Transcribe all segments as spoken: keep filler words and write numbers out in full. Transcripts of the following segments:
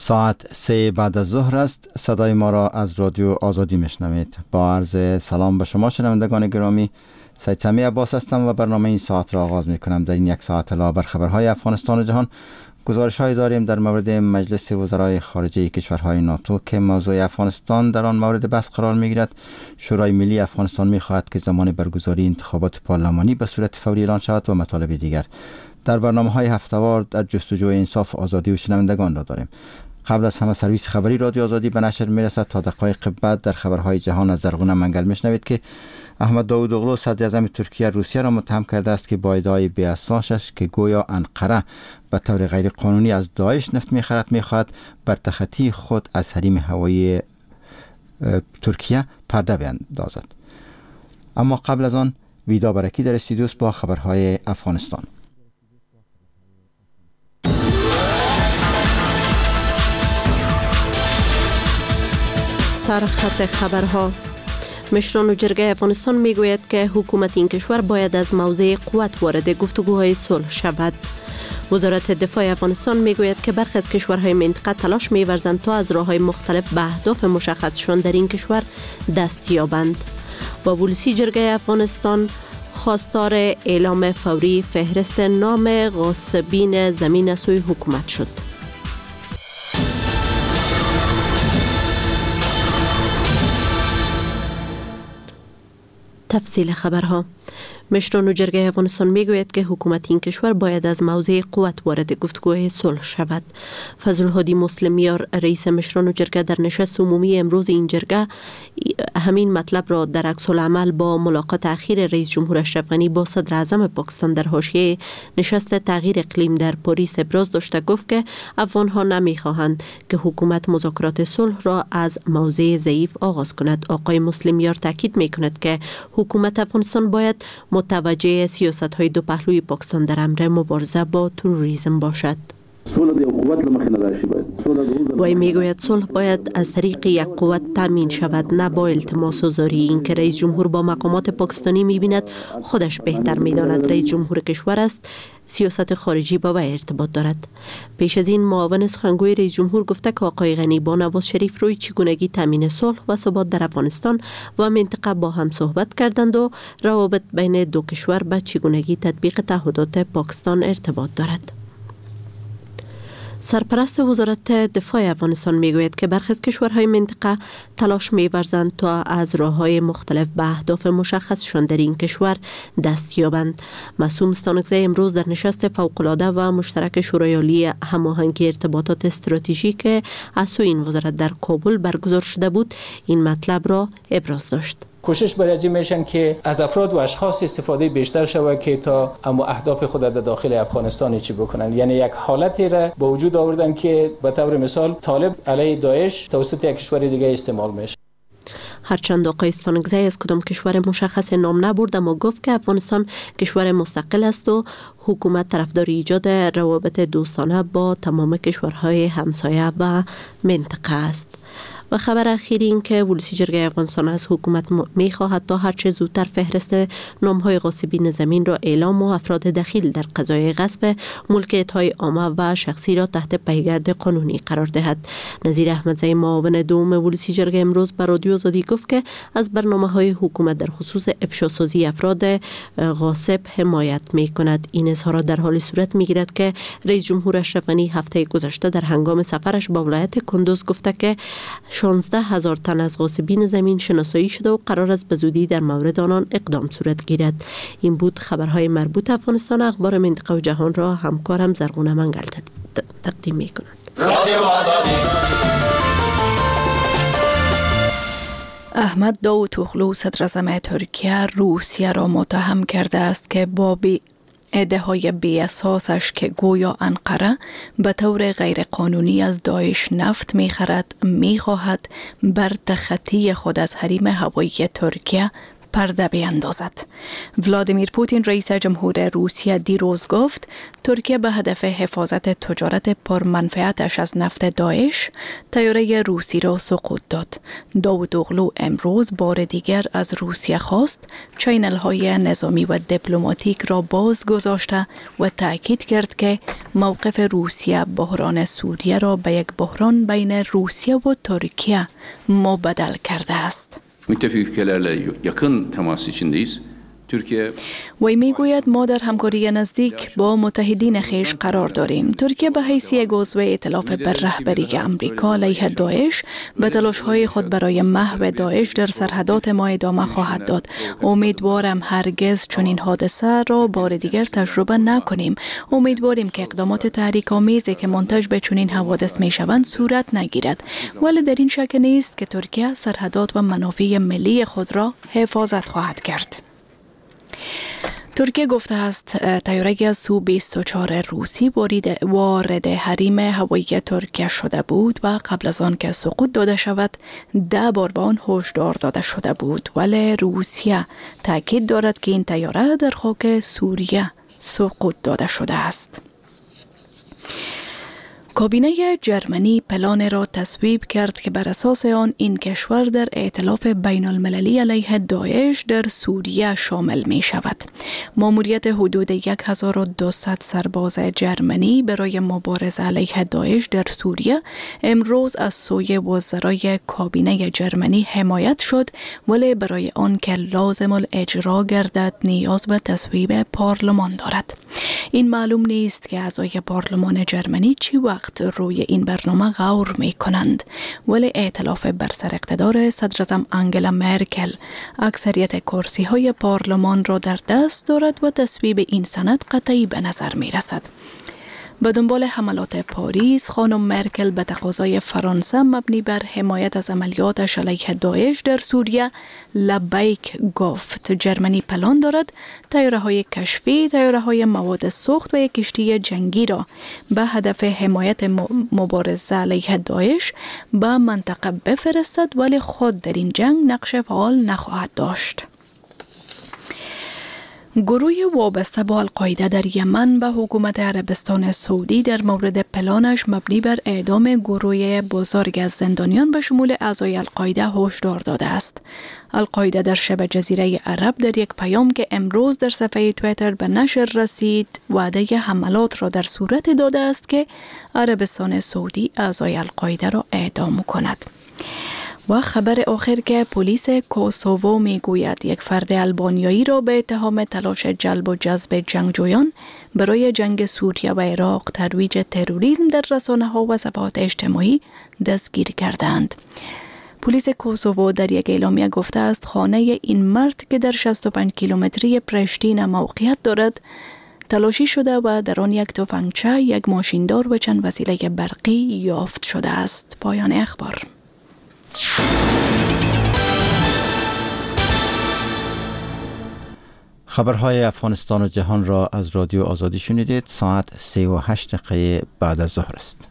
ساعت سه بعد از ظهر است. صدای ما را از رادیو آزادی میشنوید. با عرض سلام به شما شنوندگان گرامی، سید سمیع عباس هستم و برنامه این ساعت را آغاز می کنم. در این یک ساعت علاوه بر خبرهای افغانستان و جهان، گزارش‌هایی داریم در مورد مجلس وزرای خارجه کشورهای ناتو که موضوع افغانستان در آن مورد بحث قرار می‌گیرد. شورای ملی افغانستان می‌خواهد که زمان برگزاری انتخابات پارلمانی به صورت فوری اعلان شود و مطالب دیگر. در برنامه‌های هفته‌وار در جستجوی انصاف، آزادی و شنوندگان را داریم. قبل از همه سرویس خبری رادیو آزادی به نشر میرسد. تا دقایق بعد در خبرهای جهان از زرغونه منگل میشنوید که احمد داوود اغلو صدر اعظم ترکیه روسیه را متهم کرده است که با ادعای بی‌اساسش که گویا انقره به طور غیر قانونی از داعش نفت میخرد میخواهد بر تخطی خود از حریم هوایی ترکیه پرده بیندازد. اما قبل از آن ویدا برکی در استودیوست با خبرهای افغانستان. سرخط خبرها. مشران و جرگه افغانستان میگوید که حکومت این کشور باید از موضع قوت وارد گفتگوهای صلح شود. وزارت دفاع افغانستان میگوید که برخی از کشورهای منطقه تلاش می‌ورزند تا از راه‌های مختلف به اهداف مشخصشان در این کشور دست یابند. با ولسی جرگه افغانستان خواستار اعلام فوری فهرست نام غاصبین زمین سوی حکومت شد. تفصیل خبرها. مشران و جرگه افغانستان میگوید که حکومت این کشور باید از موضع قوت وارد گفتگوهای صلح شود. فضل الهادی مسلمیار رئیس مشران و جرگه در نشست عمومی امروز این جرگه همین مطلب را در عکس العمل با ملاقات اخیر رئیس جمهور اشرف غنی با صدر اعظم پاکستان در حاشیه نشست تغییر اقلیم در پاریس ابراز داشته. گفت که افغانها نمیخواهند که حکومت مذاکرات صلح را از موضع ضعیف آغاز کند. آقای مسلمیار تاکید میکند که حکومت افغانستان باید متوجه سیاست‌های دو پهلوی پاکستان در امر مبارزه با تروریسم باشد. وی میگوید صلح باید از طریق یک قوت تامین شود، نه با التماس و زاری. این که رئیس جمهور با مقامات پاکستانی میبیند خودش بهتر میداند. رئیس جمهور کشور است، سیاست خارجی با وی ارتباط دارد. پیش از این معاون سخنگوی رئیس جمهور گفته که آقای غنی با نواز شریف روی چگونگی تامین صلح و ثبات در افغانستان و منطقه با هم صحبت کردند و روابط بین دو کشور به چگونگی تطبیق تعهدات پاکستان ارتباط دارد. سرپرست وزارت دفاع افغانستان میگوید که برخی از کشورهای منطقه تلاش می‌ورزند تا از راه‌های مختلف به اهداف مشخصشان در این کشور دست یابند. معصوم استانکزی امروز در نشست فوق‌العاده و مشترک شورای عالی هماهنگی ارتباطات استراتژیک از سوی این وزارت در کابل برگزار شده بود این مطلب را ابراز داشت. کوشش برای از این میشن که از افراد و اشخاص استفاده بیشتر شود که تا اما اهداف خود در داخل افغانستان چی بکنن. یعنی یک حالتی را با وجود آوردن که به طور مثال طالب علیه داعش توسط یک کشور دیگه استعمال میشه. هرچند آقای استانکزی از کدام کشور مشخص نام نبرد، اما گفت که افغانستان کشور مستقل است و حکومت طرفدار ایجاد روابط دوستانه با تمام کشورهای همسایه و منطقه است. و خبر اخیر این که ولسی جرگه افغانستان از حکومت میخواهد تا هرچه زودتر فهرست نامهای غاصبین زمین را اعلام و افراد دخیل در قضای غصب ملکیت‌های عامه و شخصی را تحت پیگرد قانونی قرار دهد. نظیر احمدزی معاون دوم ولسی جرگه امروز به رادیو آزادی گفت که از برنامه‌های حکومت در خصوص افشاسازی افراد غاصب حمایت می‌کند. این اظهارات در حال صورت می‌گیرد که رئیس جمهور اشرف غنی هفته گذشته در هنگام سفرش به ولایت کندوز گفته که شانزده هزار تن از غاصبین زمین شناسایی شده و قرار است به زودی در مورد آنان اقدام صورت گیرد. این بود خبرهای مربوط افغانستان. اخبار منطقه و جهان را همکارم زرغونه منگل تقدیم می کند. احمد داوود اغلو صدر اعظم ترکیه روسیه را متهم کرده است که با بی ادعاهای بی اساسش که گویا انقره به طور غیر قانونی از داعش نفت می‌خرد می‌خواهد بر تخطی خود از حریم هوایی ترکیه پرده بیندازد. ولادیمیر پوتین رئیس جمهور روسیه دیروز گفت ترکیه به هدف حفاظت تجارت پرمنفعتش از نفت داعش طیاره روسی را سقوط داد. داوود اوغلو امروز بار دیگر از روسیه خواست چینل های نظامی و دیپلماتیک را باز گذاشته و تأکید کرد که موقف روسیه بحران سوریه را به یک بحران بین روسیه و ترکیه مبدل کرده است. müttefik ülkelerle yakın temas içindeyiz. وی می گوید ما در همکاری نزدیک با متحدین خیش قرار داریم. ترکیه به حیث یک عضو ائتلاف بر رهبری امریکا علیه داعش به تلاش‌های خود برای محو داعش در سرحدات ما ادامه خواهد داد. امیدوارم هرگز چنین حادثه را بار دیگر تجربه نکنیم. امیدواریم که اقدامات تحریک‌آمیزی که منتج به چنین حوادث می‌شوند صورت نگیرد. ولی در این شک نیست که ترکیه سرحدات و منافع ملی خود را حفاظت خواهد کرد. ترکیه گفته است طیاره سو بیست و چهار روسی وارد حریم هوایی ترکیه شده بود و قبل از آن که سقوط داده شود ده بار به آن هشدار داده شده بود، ولی روسیه تاکید دارد که این طیاره در خاک سوریه سقوط داده شده است. کابینه جرمنی پلان را تصویب کرد که بر اساس آن این کشور در ائتلاف بین المللی علیه داعش در سوریه شامل می شود. ماموریت حدود هزار و دویست سرباز جرمنی برای مبارزه علیه داعش در سوریه امروز از سوی وزرای کابینه جرمنی حمایت شد، ولی برای آن که لازم الاجرا گردد نیاز به تصویب پارلمان دارد. این معلوم نیست که اعضای پارلمان جرمنی چی وقت روی این برنامه غور می کنند، ولی ائتلاف بر سر اقتدار صدراعظم آنگلا مرکل اکثریت کرسی های پارلمان را در دست دارد و تصویب این سند قطعی به نظر می رسد. به دنبال حملات پاریس، خانم مرکل به تقاضای فرانسه مبنی بر حمایت از عملیاتش علیه داعش در سوریه لبیک گفت. جرمنی پلان دارد طیاره‌های کشفی، طیاره‌های مواد سوخت و یک کشتی جنگی را به هدف حمایت مبارزه علیه داعش به منطقه بفرستد، ولی خود در این جنگ نقش فعال نخواهد داشت. گروه وابسته با القاعده در یمن به حکومت عربستان سعودی در مورد پلانش مبنی بر اعدام گروه بزرگ از زندانیان به شمول اعضای القاعده هشدار داده است. القاعده در شبه جزیره عرب در یک پیام که امروز در صفحه توییتر به نشر رسید وعده حملات را در صورت داده است که عربستان سعودی اعضای القاعده را اعدام کند. و خبر آخر که پلیس کوسوو می گوید یک فرد آلبانیایی را به اتهام تلاش جلب و جذب جنگجویان برای جنگ سوریه و عراق ترویج تروریسم در رسانه‌ها و صفحات اجتماعی دستگیر کردند. پلیس کوسوو در یک اعلامیه گفته است خانه این مرد که در شصت و پنج کیلومتری پرشتین موقعیت دارد تلاشی شده و در آن یک تفنگچه، یک ماشیندار و چند وسیله برقی یافت شده است. پایان اخبار. خبرهای افغانستان و جهان را از رادیو آزادی شنیدید. ساعت سه و هشت دقیقه بعد از ظهر است.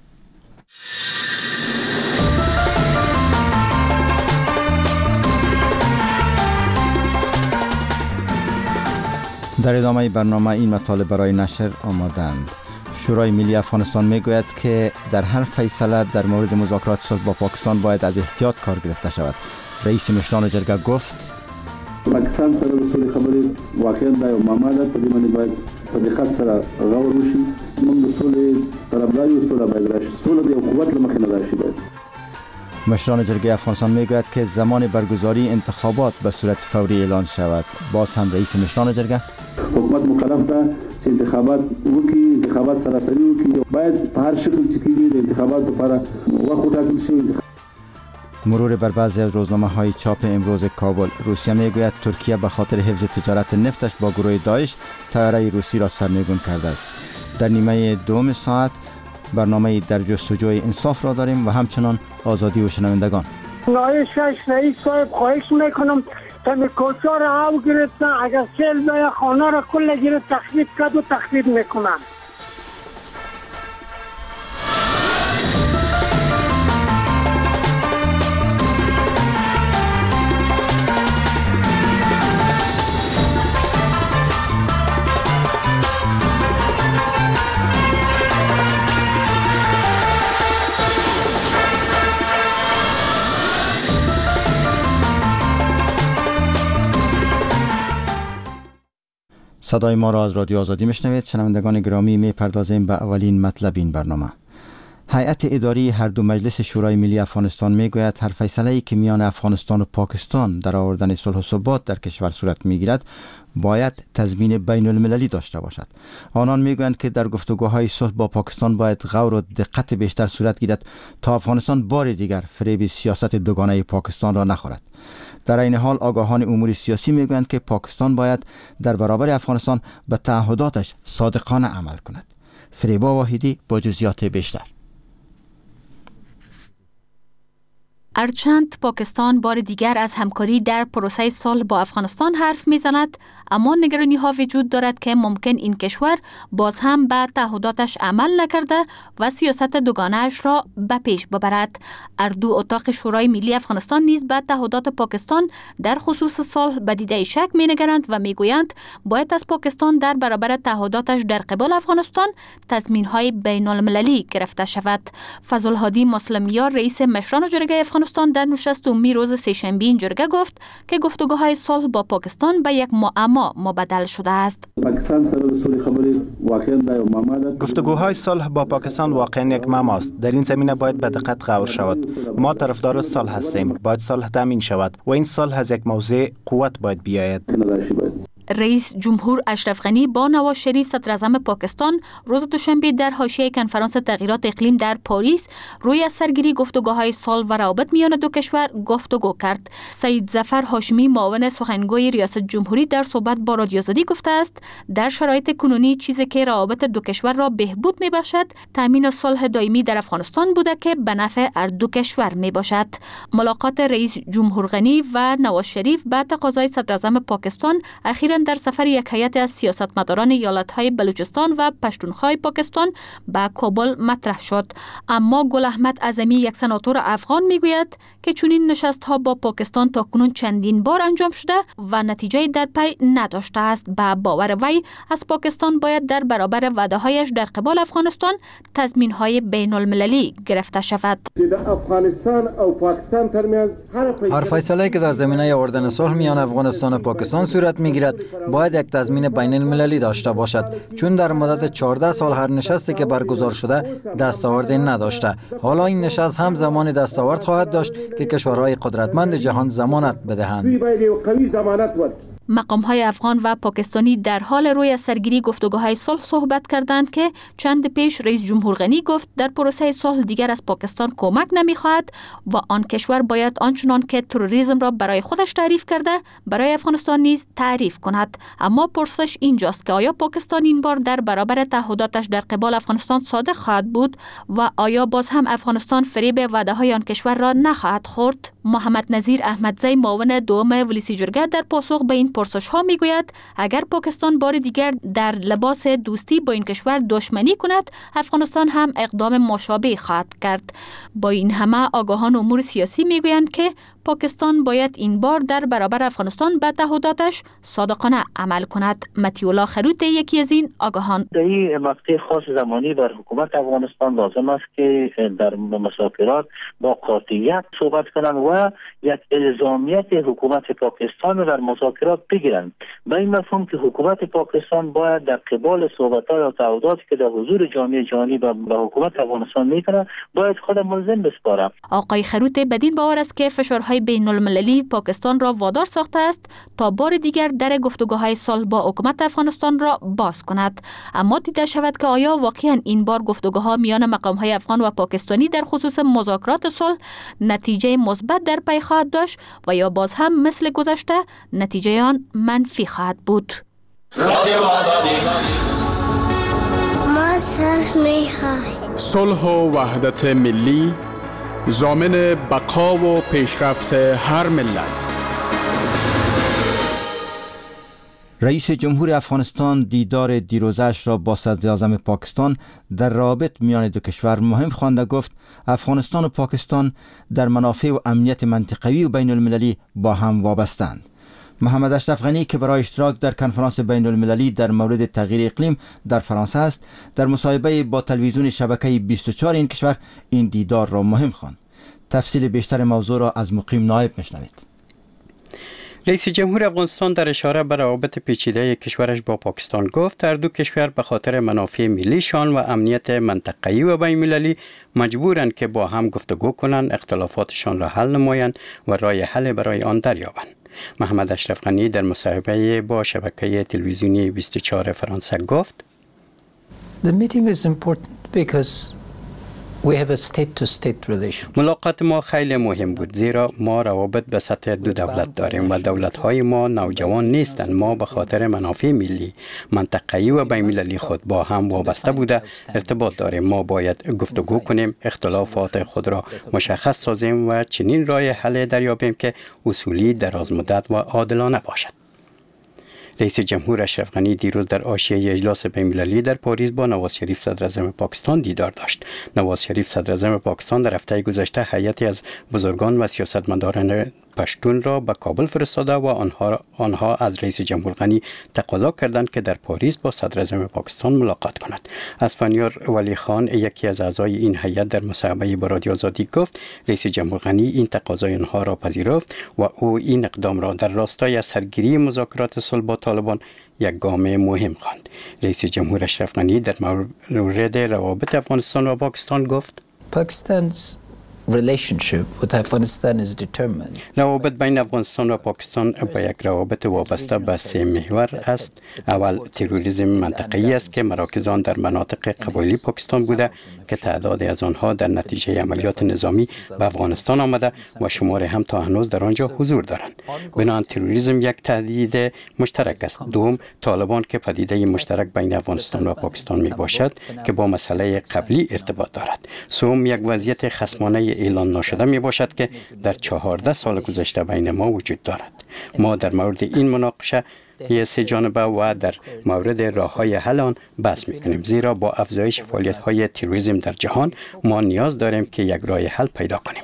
در ادامه برنامه این مطالب برای نشر آمادند. شورای ملی افغانستان میگوید که در هر فیصله در مورد مذاکرات صلح با پاکستان باید از احتیاط کار گرفته شود. رئیس مشران جرگه گفت پاکستان سره د سولې خبرې واقعا دا یو معما ده، په دې باندې باید په دقت سره غور وشي. موږ د سولې طرفدار یو، سوله باید راشي. سوله د یو قوت له مخې نه راشي. باید مشران جرگه افغانستان میگوید که زمان برگزاری انتخابات به صورت فوری اعلان شود. باز هم رئیس مشران جرگه حکومت مکلف ده چې انتخابات وکړي، انتخابات سراسري وکړي. باید په هر شکل چې کېږي د انتخابات لپاره وخت وټاکل شي. مرور بر بعضی از روزنامه های چاپ امروز کابل. روسیه میگوید ترکیه به خاطر حفظ تجارت نفتش با گروه داعش طیاره روسی را سرنگون کرده است. در نیمه دوم ساعت برنامه در جستجوی انصاف را داریم و همچنان آزادی و شنوندگان. نایش رئیس صاحب خواهش میکنم تا کوچه را او گرفتن، اگر سیل به خانه را کل گرفت تخریب کرد و تخریب میکنن. صدای ما را از رادیو آزادی میشنوید. شنوندگان گرامی، میپردازیم به اولین مطلب این برنامه. هیئت اداری هر دو مجلس شورای ملی افغانستان میگوید هر فیصله‌ای که میان افغانستان و پاکستان در آوردن صلح و ثبات در کشور صورت میگیرد باید تضمین بین المللی داشته باشد. آنان میگویند که در گفتگوهای صلح با پاکستان باید غور و دقت بیشتر صورت گیرد تا افغانستان بار دیگر فریب سیاست دوگانه پاکستان را نخورد. در این حال آگاهان امور سیاسی میگویند که پاکستان باید در برابر افغانستان به تعهداتش صادقانه عمل کند. فریبا واحدی با جزئیات بیشتر. هرچند پاکستان بار دیگر از همکاری در پروسه صلح با افغانستان حرف میزند، اما نگرانی ها وجود دارد که ممکن این کشور باز هم به تعهداتش عمل نکرده و سیاست دوگانه اش را به پیش ببرد. اردو اتاق شورای ملی افغانستان نیز به تعهدات پاکستان در خصوص صلح به دیده شک می نگرند و می گویند باید از پاکستان در برابر تعهداتش در قبال افغانستان تضمین های بین المللی گرفته شود. فضل هادی مسلمیار رئیس مشران جرگه افغانستان در نشست عمومی روز سه‌شنبه این جرگه گفت که گفتگوهای صلح با پاکستان به یک معما مبدل شده است. پاکستان سره صلح خبری واقعا دا معما ده. گفتگوهای صلح با پاکستان واقعا یک معماست. در این زمینه باید به دقت غور شود. ما طرفدار صلح هستیم. باید صلح تامین شود و این صلح از یک موضع قوت باید بیاید. رئیس جمهور اشرف غنی با نواز شریف صدر اعظم پاکستان روز دوشنبه در حاشیه کنفرانس تغییرات اقلیم در پاریس روی از سرگیری گفتگوهای صلح و روابط میان دو کشور گفتگو کرد. سید ظفر هاشمی معاون سخنگوی ریاست جمهوری در صحبت با رادیو آزادی گفته است در شرایط کنونی چیزی که روابط دو کشور را بهبود میبخشد تامین صلح دائمی در افغانستان بوده که به نفع هر دو کشور میباشد. ملاقات رئیس جمهور غنی و نواز شریف به تقاضای صدر اعظم پاکستان اخیراً در سفر یک هیئت از سیاستمداران ایالت‌های بلوچستان و پشتونخوای پاکستان به کابل مطرح شد. اما گل احمد اعظمی یک سناتور افغان میگوید که چنین نشست‌ها با پاکستان تاکنون چندین بار انجام شده و نتیجه در پی نداشته است. به باور وی از پاکستان باید در برابر وعده‌هایش در قبال افغانستان تضمین‌های بین المللی گرفته شود. افغانستان او پاکستان ترمیان هر فیصله‌ای که در زمینه آوردن صلح میان افغانستان و پاکستان صورت میگیرد باید یک تضمین بین المللی داشته باشد، چون در مدت چهارده سال هر نشستی که برگزار شده دستاوردی نداشته. حالا این نشست هم زمان دستاورد خواهد داشت که کشورهای قدرتمند جهان ضمانت بدهند. مقام‌های افغان و پاکستانی در حال روی از سرگیری گفتگوهای صلح صحبت کردند که چند پیش رئیس جمهور غنی گفت در پروسه صلح دیگر از پاکستان کمک نمی‌خواهد و آن کشور باید آنچنان که تروریسم را برای خودش تعریف کرده برای افغانستان نیز تعریف کند. اما پرسش اینجاست که آیا پاکستان این بار در برابر تعهداتش در قبال افغانستان صادق خواهد بود و آیا باز هم افغانستان فریب وعده‌های آن کشور را نخواهد خورد؟ محمد نظیر احمدزی معاون دوم ولسی جرگه در پاسخ به این پرسش ها میگوید اگر پاکستان بار دیگر در لباس دوستی با این کشور دشمنی کند افغانستان هم اقدام مشابه خواهد کرد. با این همه آگاهان امور سیاسی میگویند که پاکستان باید این بار در برابر افغانستان به تعهداتش صادقانه عمل کند. متیولا خروت یکی از این آگاهان: در این مقطع خاص زمانی بر حکومت افغانستان لازم است که در مذاکرات با قاطعیت صحبت کنند و یک الزامیت حکومت پاکستان را در مذاکرات بگیرند. به این مفهوم که حکومت پاکستان باید در قبال صحبت‌ها و تعهداتی که در حضور جامعه جهانی به حکومت افغانستان می‌کنه باید خود ملزم بسپاره. آقای خروت بدین باور است که فشارهای بین المللی پاکستان را وادار ساخته است تا بار دیگر در گفتگوهای صلح با حکومت افغانستان را باز کند. اما دیده شود که آیا واقعا این بار گفتگوها میان مقام‌های افغان و پاکستانی در خصوص مذاکرات صلح نتیجه مثبت در پی خواهد داشت و یا باز هم مثل گذشته نتیجه آن منفی خواهد بود. ما صلح می‌خواهیم. صلح و وحدت ملی ضامن بقا و پیشرفت هر ملت. رئیس جمهور افغانستان دیدار دیروزش را با صدر اعظم پاکستان در روابط میان دو کشور مهم خوانده. گفت افغانستان و پاکستان در منافع و امنیت منطقوی و بین المللی با هم وابستند. محمد اشرف غنی که برای اشتراک در کنفرانس بین المللی در مورد تغییر اقلیم در فرانسه است، در مصاحبه با تلویزیون شبکه بیست و چهار این کشور این دیدار را مهم خواند. تفصیل بیشتر موضوع را از مقیم نایب میشنوید. رئیس جمهور افغانستان در اشاره به روابط پیچیده کشورش با پاکستان گفت هر دو کشور به خاطر منافع ملیشان و امنیت منطقه‌ای و بین‌المللی مجبورند که با هم گفتگو کنند، اختلافاتشان را حل نمایند و راه حل برای آن دریابند. محمد اشرف غنی در مصاحبه با شبکه تلویزیونی بیست و چهار فرانسه گفت The meeting is important because we have a state to state relationship. ملاقات ما خیلی مهم بود زیرا ما روابط به سطح دو دولت داریم و دولت‌های ما نوجوان نیستند. ما به خاطر منافع ملی، منطقه‌ای و بین‌المللی خود با هم وابسته بوده ارتباط داریم. ما باید گفتگو کنیم، اختلافات خود را مشخص سازیم و چنین راه حل دریابیم که اصولی، درازمدت و عادلانه باشد. رئیس جمهور اشرف غنی دیروز در حاشیه اجلاس بین‌المللی در پاریس با نواز شریف صدر اعظم پاکستان دیدار داشت. نواز شریف صدر اعظم پاکستان در هفته گذشته هیئتی از بزرگان و سیاستمداران پشتون را به کابل فرستاده و آنها آنها از رئیس جمهور غنی تقاضا کردند که در پاریس با صدر اعظم پاکستان ملاقات کند. اسفندیار ولی خان یکی از اعضای این هیئت در مصاحبه با رادیو آزادی گفت رئیس جمهور غنی این تقاضای آنها را پذیرفت و او این اقدام را در راستای سرگیری مذاکرات صلح با طالبان یک گام مهم خواند. رئیس جمهور اشرف غنی در مورد روابط افغانستان و پاکستان گفت Pakistan's relationship with Afghanistan is determined. روابط بین افغانستان و پاکستان به یک روابط وابسته به سه محور است. اول تروریسم منطقه‌ای است که مراکز آن در مناطق قبایلی پاکستان بوده که تعدادی از آنها در نتیجه عملیات نظامی به افغانستان آمده و شماری هم تا هنوز در آنجا حضور دارند. بنابراین تروریسم یک تهدید مشترک است. دوم طالبان که پدیده مشترک بین افغانستان و پاکستان می باشد که با مسئله قبلی ارتباط دارد. سوم یک وضعیت خصمانه اعلان نشده می باشد که در چهارده سال گذشته بین ما وجود دارد. ما در مورد این مناقشه یه سه جانبه و در مورد راه‌های حل آن بحث می‌کنیم زیرا با افزایش فعالیت‌های تروریسم در جهان ما نیاز داریم که یک راه حل پیدا کنیم.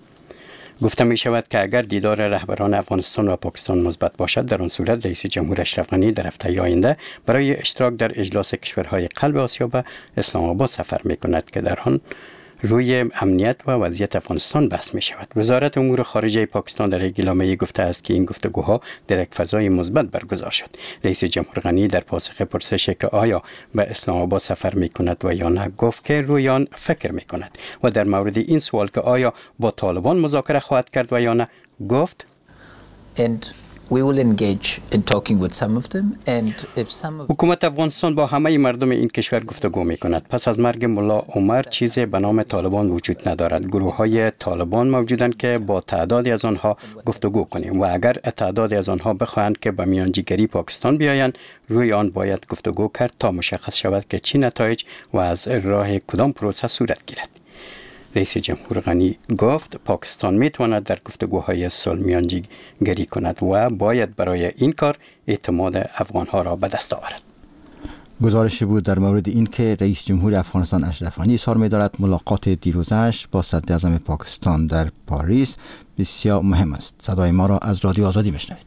گفته می شود که اگر دیدار رهبران افغانستان و پاکستان مثبت باشد در آن صورت رئیس جمهور اشرف غنی در هفته آینده برای اشتراک در اجلاس کشورهای قلب آسیا به اسلام آباد سفر می‌کند که در آن روی امنیت و وضعیت افغانستان بحث می شود. وزارت امور خارجه پاکستان در یک اعلامیه گفته است که این گفتگوها در یک فضای مثبت برگزار شد. رئیس جمهور غنی در پاسخ پرسش که آیا به اسلام آباد سفر می کند و یا نه گفت که روی آن فکر می کند و در مورد این سوال که آیا با طالبان مذاکره خواهد کرد و یا نه گفت And we will engage in talking with some of them and if some of حکومت افغانستان با همه مردم این کشور گفتگو می کند. پس از مرگ ملا عمر چیزی به نام طالبان وجود ندارد. گروه های طالبان موجودند که با تعدادی از آنها گفتگو کنیم و اگر تعدادی از آنها بخواهند که به میانجیگری پاکستان بیایند روی آن باید گفتگو کرد تا مشخص شود که چه نتایج و از راه کدام پروسه صورت گیرد. رئیس جمهور غنی گفت پاکستان میتواند در گفتگوهای صلح میانجیگری کند و باید برای این کار اعتماد افغانها را به دست آورد. گزارشی بود در مورد این که رئیس جمهور افغانستان اشرف غنی اظهار می‌دارد ملاقات دیروزش با صدر اعظم پاکستان در پاریس بسیار مهم است. صدای ما را از رادیو آزادی میشنوید.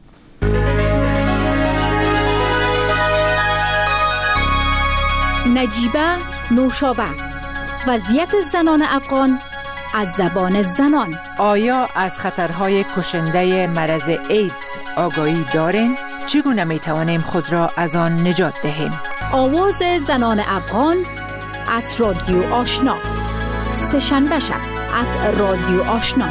نجیبه نوشابه، وضعیت زنان افغان از زبان زنان. آیا از خطرهای کشنده مرض ایدز آگاهی دارین؟ چگونه می توانیم خود را از آن نجات دهیم؟ آواز زنان افغان از رادیو آشنا، سه‌شنبه شب از رادیو آشنا.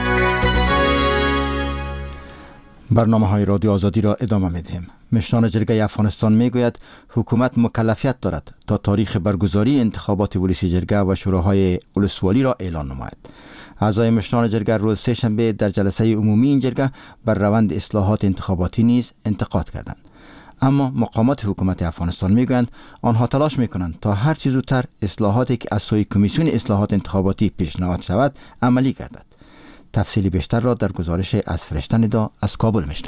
برنامه های رادیو آزادی را ادامه میدهیم. مشران جرگه افغانستان میگوید حکومت مکلفیت دارد تا تاریخ برگزاری انتخابات ولسی جرگه و شوراهای ولسوالی را اعلان نماید. اعضای مشران جرگه روز سه شنبه در جلسه عمومی این جرگه بر روند اصلاحات انتخاباتی نیز انتقاد کردند. اما مقامات حکومت افغانستان میگویند آنها تلاش میکنند تا هر چه زودتر اصلاحاتی که از سوی کمیسیون اصلاحات انتخاباتی پیشنهاد شود عملی گردد. تفصیلی بیشتر را در گزارش از فرشته ندا از کابل میشنوید.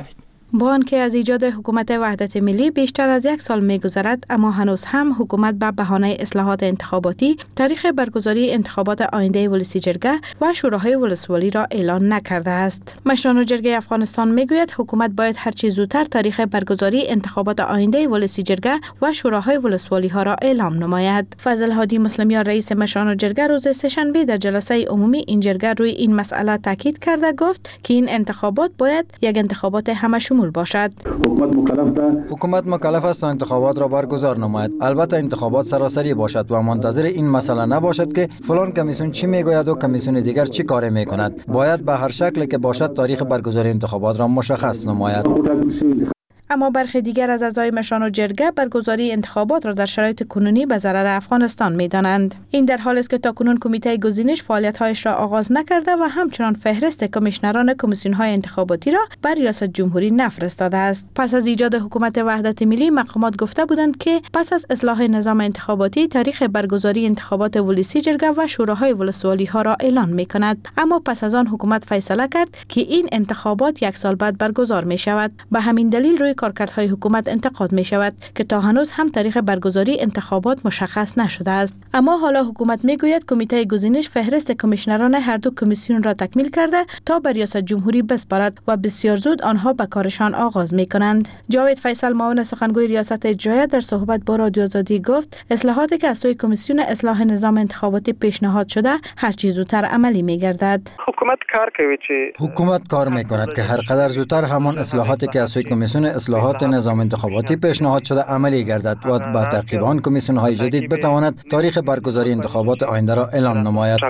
با آنکه از ایجاد حکومت وحدت ملی بیشتر از یک سال می‌گذرد، اما هنوز هم حکومت به بهانه اصلاحات انتخاباتی تاریخ برگزاری انتخابات آینده ولسی جرگه و شوراهای ولسوالی را اعلان نکرده است. مشران جرگه افغانستان میگوید حکومت باید هر چه زودتر تاریخ برگزاری انتخابات آینده ولسی جرگه و شوراهای ولسوالی ها را اعلام نماید. فضل هادی مسلمیان رئیس مشران جرگه روز سه‌شنبه در جلسه عمومی این جرگه روی این مسئله تاکید کرده گفت که این انتخابات باید یک انتخابات همه شمول باشد. حکومت مکلف حکومت مکلف است تا انتخابات را برگزار نماید. البته انتخابات سراسری باشد و منتظر این مسئله نباشد که فلان کمیسیون چی میگوید و کمیسیون دیگر چی کار میکند. باید به هر شکلی که باشد تاریخ برگزاری انتخابات را مشخص نماید. اما برخی دیگر از اعضای مشران و جرگه برگزاری انتخابات را در شرایط کنونی به ضرر افغانستان می‌دانند. این در حالی است که تاکنون کمیته گزینش فعالیت‌هایش را آغاز نکرده و همچنان فهرست کمیشنران کمیسیون‌های انتخاباتی را بر ریاست جمهوری نفرستاده است. پس از ایجاد حکومت وحدت ملی، مقامات گفته بودند که پس از اصلاح نظام انتخاباتی تاریخ برگزاری انتخابات ولسی جرگه و شوراهای ولسوالی ها را اعلان می‌کند. اما پس از آن حکومت فیصله کرد که این انتخابات یک سال بعد برگزار می‌شود. به همین دلیل روی کارکردهای حکومت انتقاد می شود که تا هنوز هم تاریخ برگزاری انتخابات مشخص نشده است. اما حالا حکومت می گوید کمیته گزینش فهرست کمیشنران هر دو کمیسیون را تکمیل کرده تا به ریاست جمهوری بسپارد و بسیار زود آنها به کارشان آغاز می کنند. جاوید فیصل معاون سخنگوی ریاست اجرایی در صحبت با رادیو آزادی گفت اصلاحاتی که از سوی کمیسیون اصلاح نظام انتخاباتی پیشنهاد شده هر چیز زودتر عملی می گردد. حکومت کار کوي چې حکومت کار می کند که هر قدر زودتر همان اصلاحاتی که از سوی کمیسیون اصلاحات نظام انتخاباتی پیشنهاد شده عملی گردد و با تعقیب آن کمیسیون های جدید بتواند تاریخ برگزاری انتخابات آینده را اعلان نماید.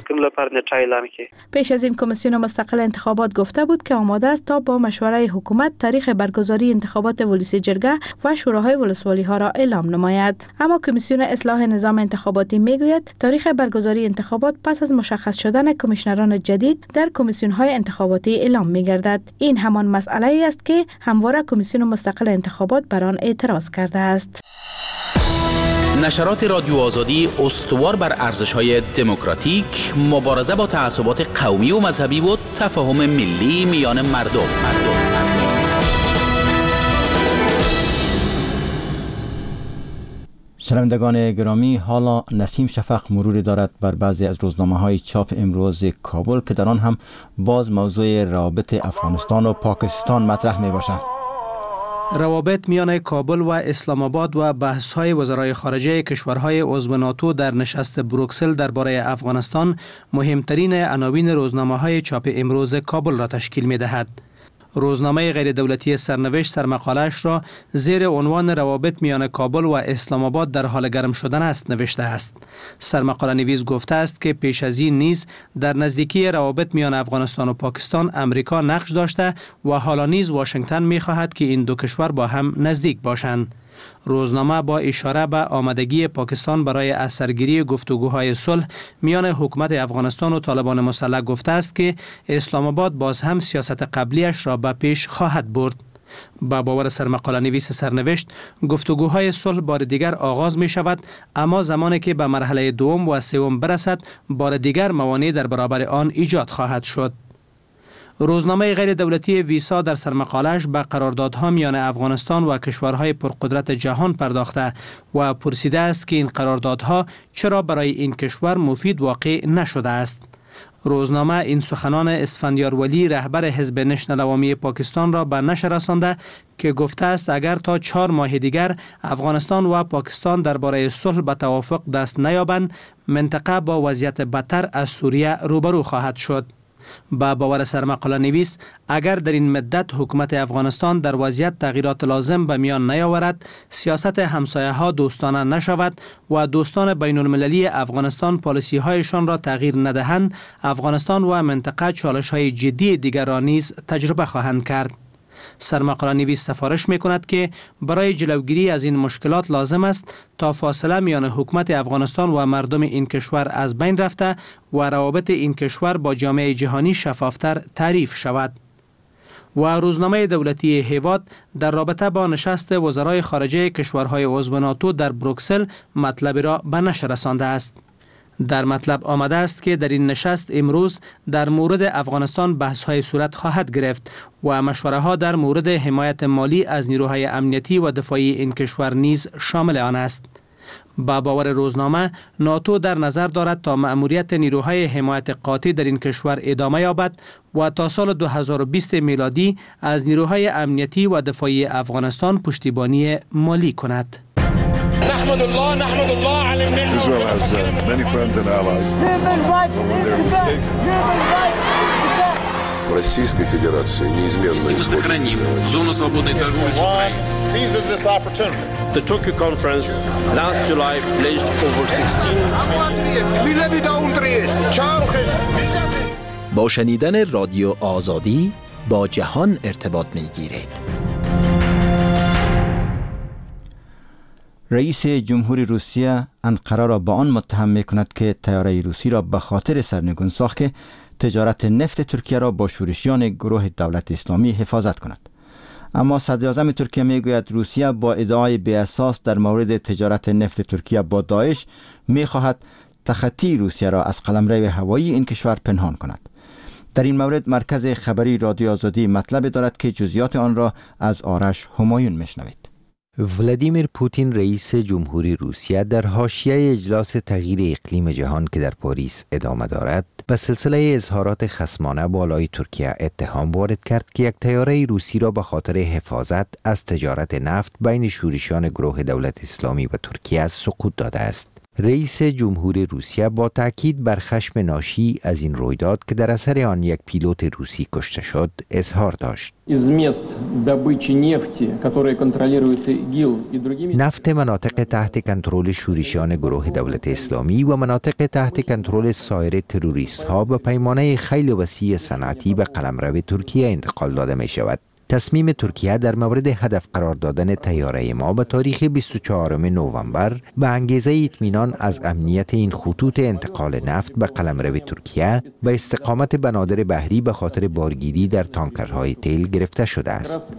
پیش از این کمیسیون مستقل انتخابات گفته بود که آماده است تا با مشوره حکومت تاریخ برگزاری انتخابات ولسی جرگه و شوراهای ولسوالی ها را اعلام نماید. اما کمیسیون اصلاح نظام انتخاباتی میگوید تاریخ برگزاری انتخابات پس از مشخص شدن کمیشنران جدید در کمیسیون های انتخاباتی اعلام میگردد. این همان مسئله ای است که همواره کمیسیون مستقل انتخابات بر آن اعتراض کرده است. نشرات رادیو آزادی استوار بر ارزش‌های دموکراتیک، مبارزه با تعصبات قومی و مذهبی و تفاهم ملی میان مردم. مردم. شنوندگان گرامی، حالا نسیم شفق مروری دارد بر بعضی از روزنامه‌های چاپ امروز کابل که در آن هم باز موضوع روابط افغانستان و پاکستان مطرح می‌باشد. روابط میان کابل و اسلام آباد و بحث‌های وزرای خارجه کشورهای عضو ناتو در نشست بروکسل درباره افغانستان مهمترین عناوین روزنامه‌های چاپ امروز کابل را تشکیل می‌دهد. روزنامه غیر دولتی سرنوشت سرمقاله‌اش را زیر عنوان روابط میان کابل و اسلام آباد در حال گرم شدن است نوشته است. سرمقاله نویس گفته است که پیش از این نیز در نزدیکی روابط میان افغانستان و پاکستان امریکا نقش داشته و حالا نیز واشنگتن می‌خواهد که این دو کشور با هم نزدیک باشند. روزنامه با اشاره به آمادگی پاکستان برای از سرگیری گفتگوهای صلح میان حکومت افغانستان و طالبان مسلح گفته است که اسلام آباد باز هم سیاست قبلیش را به پیش خواهد برد. با باور سرمقاله نویس سرنوشت، گفتگوهای صلح بار دیگر آغاز می شود، اما زمانی که به مرحله دوم و سوم برسد بار دیگر موانع در برابر آن ایجاد خواهد شد. روزنامه غیر دولتی ویسا در سرمقاله‌اش به قراردادها میان افغانستان و کشورهای پرقدرت جهان پرداخته و پرسیده است که این قراردادها چرا برای این کشور مفید واقع نشده است. روزنامه این سخنان اسفندیار ولی رهبر حزب نشنل عوامی پاکستان را به نشر رسانده که گفته است اگر تا چهار ماه دیگر افغانستان و پاکستان درباره صلح به توافق دست نیابند، منطقه با وضعیت بدتر از سوریه روبرو خواهد شد. با باور سرمقاله نویس، اگر در این مدت حکومت افغانستان در وضعیت تغییرات لازم به میان نیاورد، سیاست همسایه ها دوستانه نشود و دوستان بین المللی افغانستان پالیسی هایشان را تغییر ندهند، افغانستان و منطقه چالش های جدی دیگر را نیز تجربه خواهند کرد. سرمقاله نویس سفارش می کند که برای جلوگیری از این مشکلات لازم است تا فاصله میان حکومت افغانستان و مردم این کشور از بین رفته و روابط این کشور با جامعه جهانی شفافتر تعریف شود. و روزنامه دولتی هیواد در رابطه با نشست وزرای خارجه کشورهای عضو ناتو در بروکسل مطلبی را به نشر رسانده است. در مطلب آمده است که در این نشست امروز در مورد افغانستان بحث های صورت خواهد گرفت و مشوره ها در مورد حمایت مالی از نیروهای امنیتی و دفاعی این کشور نیز شامل آن است. با باور روزنامه، ناتو در نظر دارد تا مأموریت نیروهای حمایت قاطع در این کشور ادامه یابد و تا سال دو هزار و بیست میلادی از نیروهای امنیتی و دفاعی افغانستان پشتیبانی مالی کند. نحمد الله نحمد الله على النعمة. Israel has uh, many friends and allies. But when they're mistaken. Российской Федерации неизменно сохраним зону свободной торговли с Украиной. Seizes this opportunity. The Tokyo conference last July pledged over sixteen. با شنیدن رادیو آزادی با جهان ارتباط می‌گیرید. رئیس جمهوری روسیه انقره را با آن متهم می‌کند که طیاره روسی را به خاطر سرنگون ساخت که تجارت نفت ترکیه را با شورشیان گروه دولت اسلامی حفاظت کند. اما صدر اعظم ترکیه میگوید روسیه با ادعای بی اساس در مورد تجارت نفت ترکیه با داعش میخواهد تخطی روسیه را از قلمرو هوایی این کشور پنهان کند. در این مورد مرکز خبری رادیو آزادی مطلب دارد که جزئیات آن را از آرش همایون میشنوید. ولادیمیر پوتین رئیس جمهوری روسیه در حاشیه اجلاس تغییر اقلیم جهان که در پاریس ادامه دارد به سلسله اظهارات خصمانه بالای ترکیه اتهام وارد کرد که یک طیاره روسی را به خاطر حفاظت از تجارت نفت بین شورشیان گروه دولت اسلامی و ترکیه سقوط داده است. رئیس جمهوری روسیه با تاکید بر خشم ناشی از این رویداد که در اثر آن یک پیلوت روسی کشته شد اظهار داشت. نفت مناطق تحت کنترل شورشیان گروه دولت اسلامی و مناطق تحت کنترل سایر تروریست ها به پیمانه خیلی وسیع صنعتی به قلمرو ترکیه انتقال داده می شود. تصمیم ترکیه در مورد هدف قرار دادن طیاره ما به تاریخ بیست و چهارم نوامبر به انگیزه اطمینان از امنیت این خطوط انتقال نفت به قلمرو ترکیه به استقامت بنادر بحری به خاطر بارگیری در تانکرهای تیل گرفته شده است.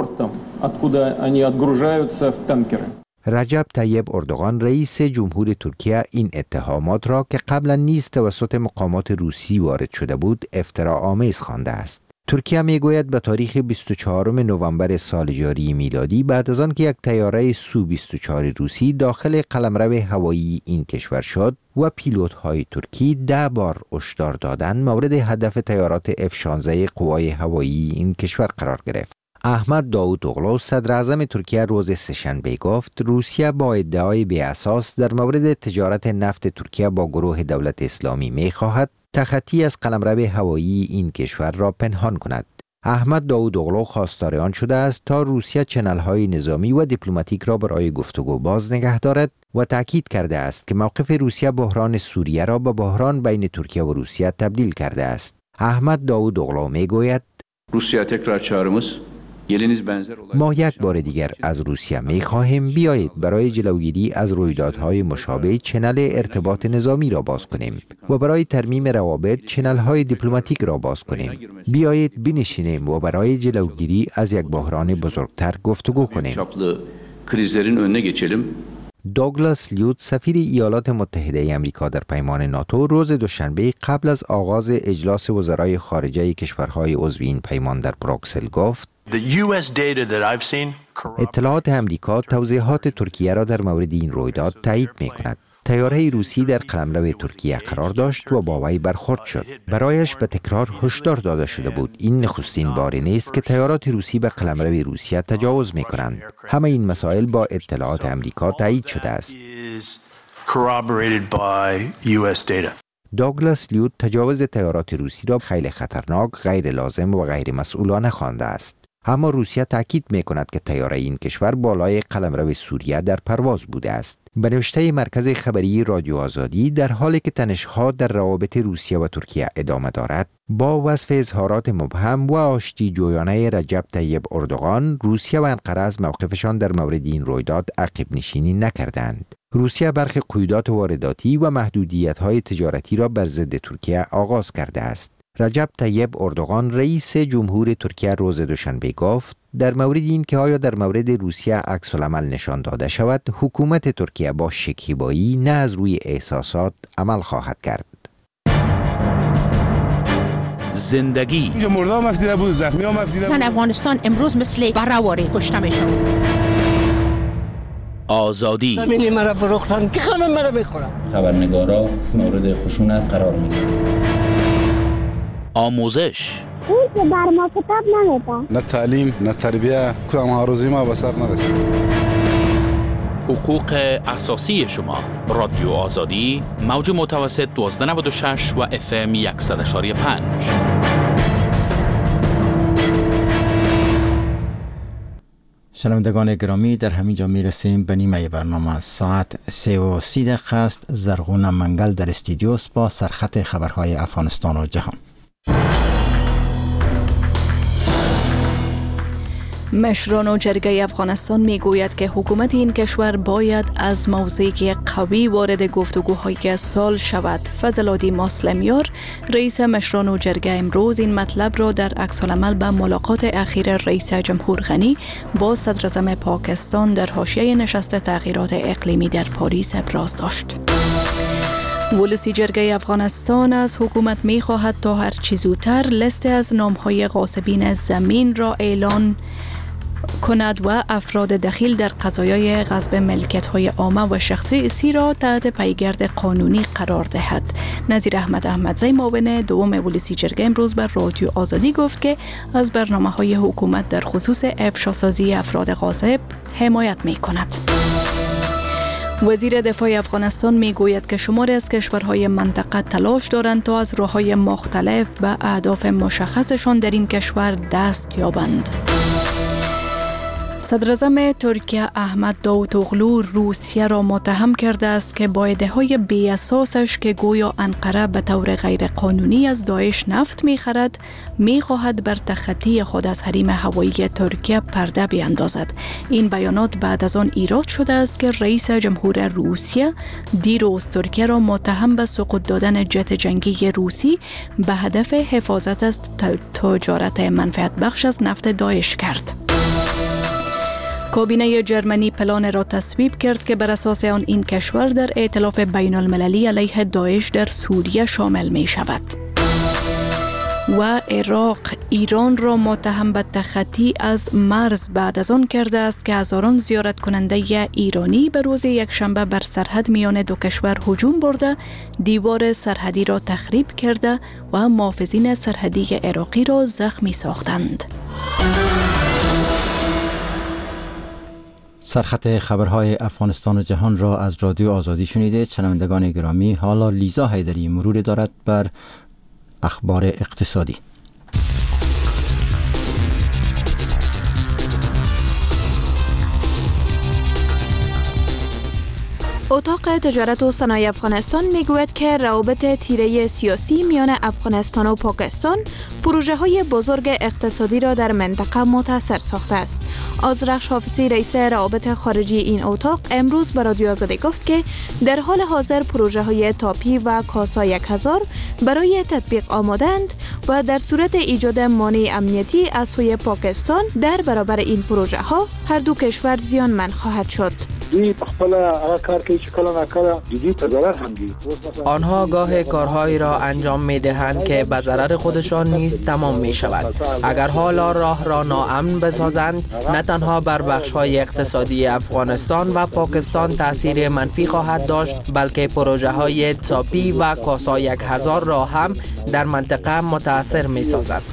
رجب طیب اردوغان رئیس جمهور ترکیه این اتهامات را که قبلا نیز توسط مقامات روسی وارد شده بود افتراآمیز خوانده است. ترکیه میگوید به تاریخ بیست و چهارم نوامبر سال جاری میلادی بعد از آن که یک طیاره سو بیست و چهار روسی داخل قلمرو هوایی این کشور شد و پیلوت‌های ترکی ده بار هشدار دادند مورد هدف طیارات اف شانزده قوای هوایی این کشور قرار گرفت. احمد داوود اوغلو صدر اعظم ترکیه روز سه‌شنبه گفت روسیه با ادعای بی اساس در مورد تجارت نفت ترکیه با گروه دولت اسلامی می‌خواهد تخطی از قلمرو هوایی این کشور را پنهان کند. احمد داوود اوغلو خواستار آن شده است تا روسیه چنل‌های نظامی و دیپلماتیک را برای گفتگو باز نگه دارد و تاکید کرده است که موقف روسیه بحران سوریه را به بحران بین ترکیه و روسیه تبدیل کرده است. احمد داوود اوغلو میگوید روسیه تکرار چهارمız ما یک بار دیگر از روسیه می خواهیم بیایید برای جلوگیری از رویدادهای مشابه چنل ارتباط نظامی را باز کنیم و برای ترمیم روابط چنل های دیپلماتیک را باز کنیم. بیایید بنشینیم و برای جلوگیری از یک بحران بزرگتر گفتگو کنیم. دوگلاس لیوت سفیر ایالات متحده آمریکا در پیمان ناتو روز دوشنبه قبل از آغاز اجلاس وزرای خارجه کشورهای عضو این پیمان در بروکسل گفت اطلاعات امریکا توضیحات ترکیه را در مورد این رویداد تایید می کند. طیاره روسی در قلمرو ترکیه قرار داشت و با وی برخورد شد. برایش به تکرار هشدار داده شده بود این نخستین بار نیست که طیارات روسی به قلمرو روسیه تجاوز می کنند. همه این مسائل با اطلاعات امریکا تایید شده است. دوگلاس لیوت تجاوز طیارات روسی را خیلی خطرناک، غیر لازم و غیر مسئولانه خوانده است. اما روسیه تاکید می کند که طیاره این کشور بالای قلمرو سوریه در پرواز بوده است. به نوشته مرکز خبری رادیو آزادی در حالی که تنش‌ها در روابط روسیه و ترکیه ادامه دارد، با وصف اظهارات مبهم و آشتی جویانه رجب طیب اردوغان، روسیه و انقره از موقفشان در مورد این رویداد عقب نشینی نکردند. روسیه برخی قیودات وارداتی و محدودیت‌های تجارتی را بر ضد ترکیه آغاز کرده است. رجب طیب اردوغان رئیس جمهور ترکیه روز دوشنبه گفت در مورد این که آیا در مورد روسیه عکس العمل نشان داده شود، حکومت ترکیه با شکیبایی نه از روی احساسات عمل خواهد کرد. زندگی اینجا مرده هم افتیده بود، زخمی هم افتیده بود. زن افغانستان امروز مثل برهواری کشته میشن. آزادی ببینی مرا فروختن که همه مرا میخورن. خبرنگارا مورد خشونت قرار میگیرن. آموزش اون که بر ما کتاب نمیده. نه تعلیم نه تربیه، کدام هاروزی ما به سر نرسید. حقوق اساسی شما. رادیو آزادی، موج متوسط دوازده نود و شش و اف ام صد و یک و پنج. شنوندگان گرامی، در همینجا میرسیم به نیمه برنامه. ساعت سه و سی دقیقه است. زرغون منگل در استودیوس با سرخط خبرهای افغانستان و جهان. مشران جرگه افغانستان میگوید که حکومت این کشور باید از موضعی قوی وارد گفتگوهای سال شود. فضل‌الدی مسلمیار، رئیس مشران جرگه، امروز این مطلب را در عکس‌العمل به ملاقات اخیر رئیس جمهور غنی با صدراعظم پاکستان در حاشیه نشست تغییرات اقلیمی در پاریس ابراز داشت. ولسی جرگه افغانستان از حکومت می خواهد تا هر چه زودتر لیست از نام‌های غاصبین زمین را اعلان کند و افراد دخیل در قضایای غصب ملکیت‌های عامه و شخصی را تحت پیگرد قانونی قرار دهد. نظیر احمد احمدزی، معاون دوم ولسی جرگه، امروز بر رادیو آزادی گفت که از برنامه‌های حکومت در خصوص افشاسازی افراد غاصب حمایت می‌کند. وزیر دفاع افغانستان میگوید که شماری از کشورهای منطقه تلاش دارند تا از راه‌های مختلف به اهداف مشخصشان در این کشور دست یابند. صدراعظم ترکیه احمد داوتوغلو روسیه را متهم کرده است که با ایده‌های بی اساسش که گویا انقره به طور غیر قانونی از داعش نفت می‌خرد، می‌خواهد بر تخطی خود از حریم هوایی ترکیه پرده بیندازد. این بیانات بعد از آن ایراد شده است که رئیس جمهور روسیه دیروز ترکیه را متهم به سقوط دادن جت جنگی روسی به هدف حفاظت از تجارت منفعت بخش از نفت داعش کرد. کابینه جرمنی پلان را تصویب کرد که بر اساس آن این کشور در ائتلاف بین المللی علیه داعش در سوریه شامل می شود. و عراق ایران را متهم به تخطی از مرز بعد از آن کرده است که هزاران زیارت کننده ایرانی به روز یکشنبه بر سرحد میان دو کشور هجوم برده، دیوار سرحدی را تخریب کرده و محافظین سرحدی عراقی را زخمی ساختند. سرخط خبرهای افغانستان و جهان را از رادیو آزادی شنیده. شنوندگان گرامی، حالا لیزا حیدری مرور دارد بر اخبار اقتصادی. اتاق تجارت و صنایع افغانستان میگوید که روابط تیره سیاسی میان افغانستان و پاکستان پروژه های بزرگ اقتصادی را در منطقه متاثر ساخته است. آذرخش حافظی، رئیس روابط خارجی این اتاق، امروز به رادیو آزادی گفت که در حال حاضر پروژه های تاپی و کاسا یک هزار برای تطبیق آمادند و در صورت ایجاد مانع امنیتی از سوی پاکستان در برابر این پروژه ها هر دو کشور زیانمند خواهد شد. آنها گاه کارهایی را انجام می دهند که به ضرر خودشان نیز تمام می شود. اگر حالا راه را ناامن بسازند، نه تنها بر بخش‌های اقتصادی افغانستان و پاکستان تاثیر منفی خواهد داشت، بلکه پروژه های تاپی و کاسا یک هزار را هم در منطقه متاثر می سازد.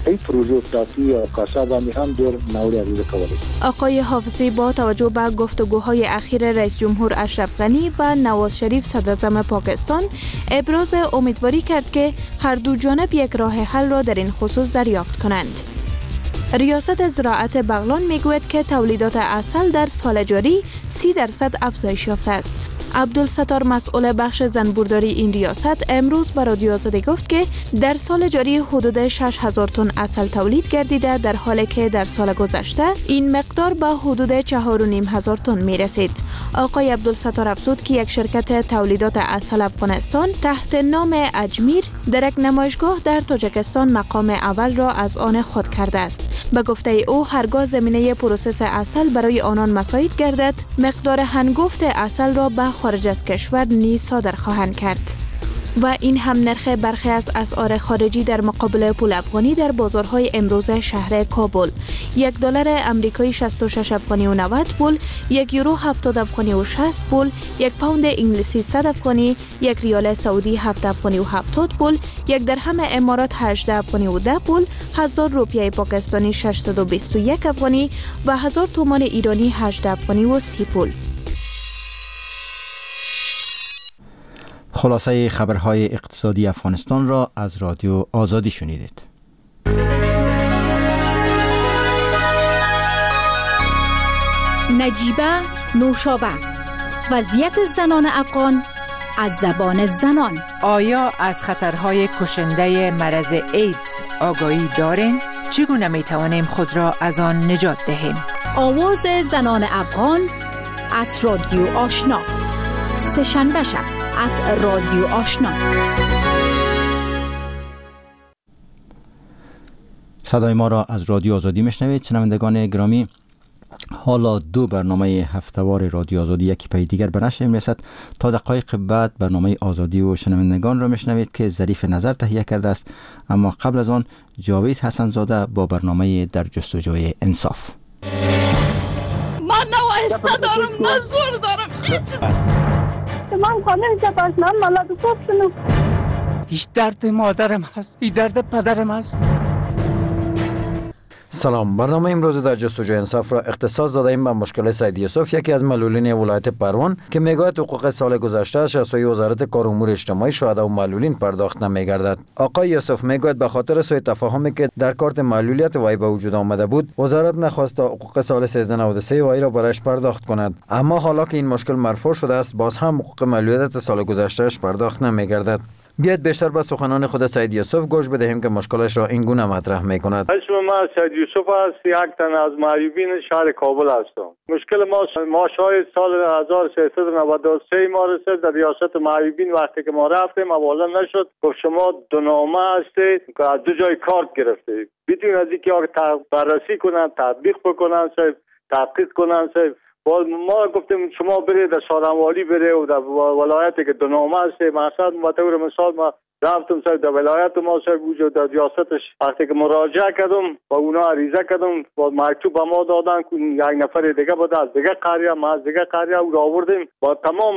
آقای حافظی با توجه به گفتگوهای اخیر رئیس جمهور اشرف غنی و نواز شریف صدراعظم پاکستان ابراز امیدواری کرد که هر دو جانب یک راه حل را در این خصوص دریافت کنند. ریاست زراعت بغلان میگوید که تولیدات عسل در سال جاری سی درصد افزایش یافته است. عبدالستار، مسئول بخش زنبورداری این ریاست، امروز به رادیو آزادی گفت که در سال جاری حدود شش هزار تن عسل تولید گردیده، در حالی که در سال گذشته این مقدار به حدود چهار و نیم هزار تن می رسید. آقای عبدالستار افزود که یک شرکت تولیدات عسل افغانستان تحت نام اجمیر در یک نمایشگاه در تاجیکستان مقام اول را از آن خود کرده است. به گفته او هرگاه زمینه پروسس عسل برای آنان مساعد گردد، مقدار هنگفت عسل را به خارج از کشور نیز صادر خواهند کرد. و این هم نرخ برخی از اسعار خارجی در مقابل پول افغانی در بازارهای امروز شهر کابل. یک دلار امریکایی شصت و شش افغانی و نود پول، یک یورو هفتاد افغانی و شصت پول، یک پوند انگلیسی صد افغانی، یک ریال سعودی هفت افغانی و هفتاد پول، یک درهم امارات هجده افغانی و ده پول، هزار روپیه پاکستانی ششصد و بیست و یک افغانی و هزار تومان ایرانی هجده افغانی و سی پول. خلاصه خبرهای اقتصادی افغانستان را از رادیو آزادی شنیدید. نجیبه نوشابه، وضعیت زنان افغان از زبان زنان. آیا از خطرهای کشنده مرض ایدز آگاهی دارین؟ چگونه می توانیم خود را از آن نجات دهیم؟ آواز زنان افغان از رادیو آشنا، سه‌شنبه شب از رادیو آشنا. صدای ما را از رادیو آزادی میشنوید. شنوندگان گرامی، حالا دو برنامه هفتهوار رادیو آزادی یکی پای دیگر به نشر میرسد. تا دقایق بعد برنامه آزادی و شنوندگان را میشنوید که ظریف نظر تهیه کرده است، اما قبل از آن جاوید حسن زاده با برنامه در جستجوی انصاف. من نه آهسته دارم نه زور دارم، هیچ من خانه جباز من مالا دو خوب شنو. هیچ درد مادرم هست، این درد پدرم هست. سلام، برنامه امروز در جستجوی انصاف را اختصاص داده ایم به مشکل سید یوسف، یکی از معلولین ولایت پروان که میگوید حقوق سال گذشته از شصت وزارت کار و امور اجتماعی شهدا و معلولین پرداخت نمیگردد. آقای یوسف میگوید به خاطر سوء تفاهمی که در کارت معلولیت وی به وجود آمده بود، وزارت نخواست حقوق سال سیزده نود و سه وی را برایش پرداخت کند، اما حالا که این مشکل مرفوع شده است، باز هم حقوق معلولیت سال گذشتهش پرداخت نمیگردد. بیاید بیشتر به سخنان خود سید یوسف گوش بدهیم که مشکلش را این گونه مطرح میکند. اسم ما سید یوسف است، یک تن از معیوبین شهر کابل هستم. مشکل ما ماشای سال هزار و سیصد و نود و سه ما رسید در ریاست معیوبین. وقتی که ما رفتیم اولا نشد، گفت شما دو نامه هستید که از دو جای کارت گرفتید، بدون از اینکه بررسی کنن، تطبیق بکنن، تحقیق کنن. ما گفتیم شما برید در سارنوالی برید و در ولایتی که دو نامه هست. مثلا به طور مثال ما رفتم سر در ولایت ما سر وجود در ریاستش، وقتی که مراجعه کردم با اونا عریضه کردم با مکتوب به ما دادن که یک نفر دیگه بود از دیگه قریه، ما از دیگه قریه او را آوردیم با تمام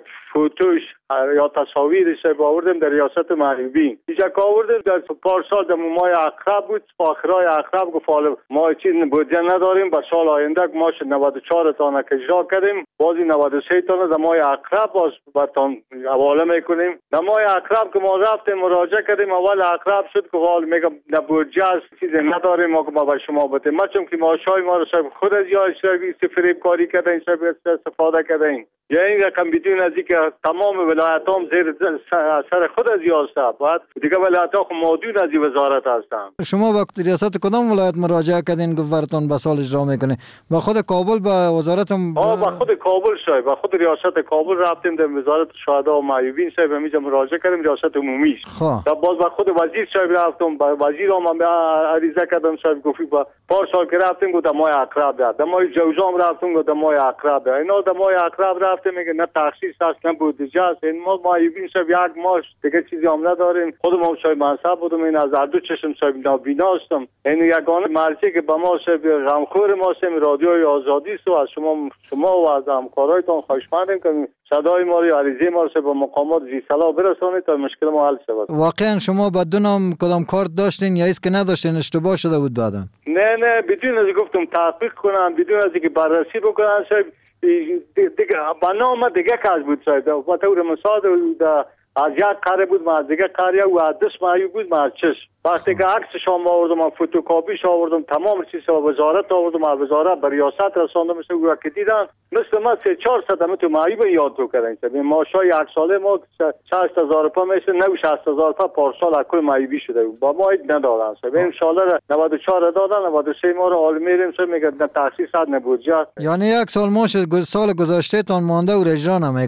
فوتوش یا تصاویرش با آوردیم در ریاست معیوبین. اینجا که آوردیم در پارسال در ماه اقرب بود، آخرای اقرب گفت ما چیز بودجه نداریم، با سال آینده ماش نود و چهار تانه که اجرا کردیم، بازی نود و سه تانه در ماه اقرب باز برتان حواله میکنیم. در ماه اقرب که ما رفتیم مراجعه کردیم، اول اقرب شد که حال میگم در بودجه چیزی نداریم ما که ما به شما بدیم. ما چون که ماشای ما رو خود از یا فریب کاری کردن، استفاده کردن، یا این رقم بدون از اینکه تمام ولایت هم زیر سر خود از یاسته، بعد دیگه ولایت ها مادون از وزارت هستن. شما وقت ریاست کدام ولایت مراجعه کردین گفتن به سال اجرا میکنه؟ با خود کابل به وزارت هم آه با خود کابل شای با خود ریاست کابل رفتیم در وزارت شهدا و معیوبین شای به میجا مراجعه کردیم، ریاست عمومی. خب باز با خود وزیر شای رفتم، با وزیر هم عریضه کردم شای گفتی با پار سال که رفتیم گفت ماه اقرب ده، در ماه جوزام رفتم گفت ماه اقرب ده. اینا در ماه اقرب رفتیم میگه نه تخصیص هست نه بودجه است. این ما معیوبین شب یک ماش دیگه چیزی هم نداریم. خودم هم شای منصب بودم، این از هر دو چشم شای نابینا هستم. این یگانه مرجع که به ما شب غمخور ما سم رادیوی آزادی است و از شما شما و از همکارایتان خواهشمندیم که صدای ما رو عریضه ما رو به مقامات ذی صلاح برسونید تا مشکل ما حل شود. واقعا شما با دو نام کدام کارت داشتین یا است که نداشتین اشتباه شده بود بعداً؟ نه نه بدون از گفتم تحقیق کنم، بدون از اینکه بررسی بکنم شاید دیگه با نام دیگه کاز بود شاید با طور مثال از یک قره بود ما از دیگه قریه و از دست معیوب بود ما از چش. وقتی که عکسش هم آوردم، فوتوکاپیش آوردم، تمام چیز و وزارت آوردم، از وزارت به ریاست رساندم، مثل او که دیدن مثل ما سه چهار صد همه تو معیوب یاد رو کردن. این ماشای یک ساله ما شصت هزار پا میشه، نه شصت هزار پا پارسال اکل معیوبی شده با ما هیچ ندارن. ان شاء الله نود و چهار دادن، نود و سه ما رو حال میریم سر میگه نه تخصیص حد نه بودجه. یعنی یک سال ماش سال گذشته تان مانده و اجرا نمیکنن؟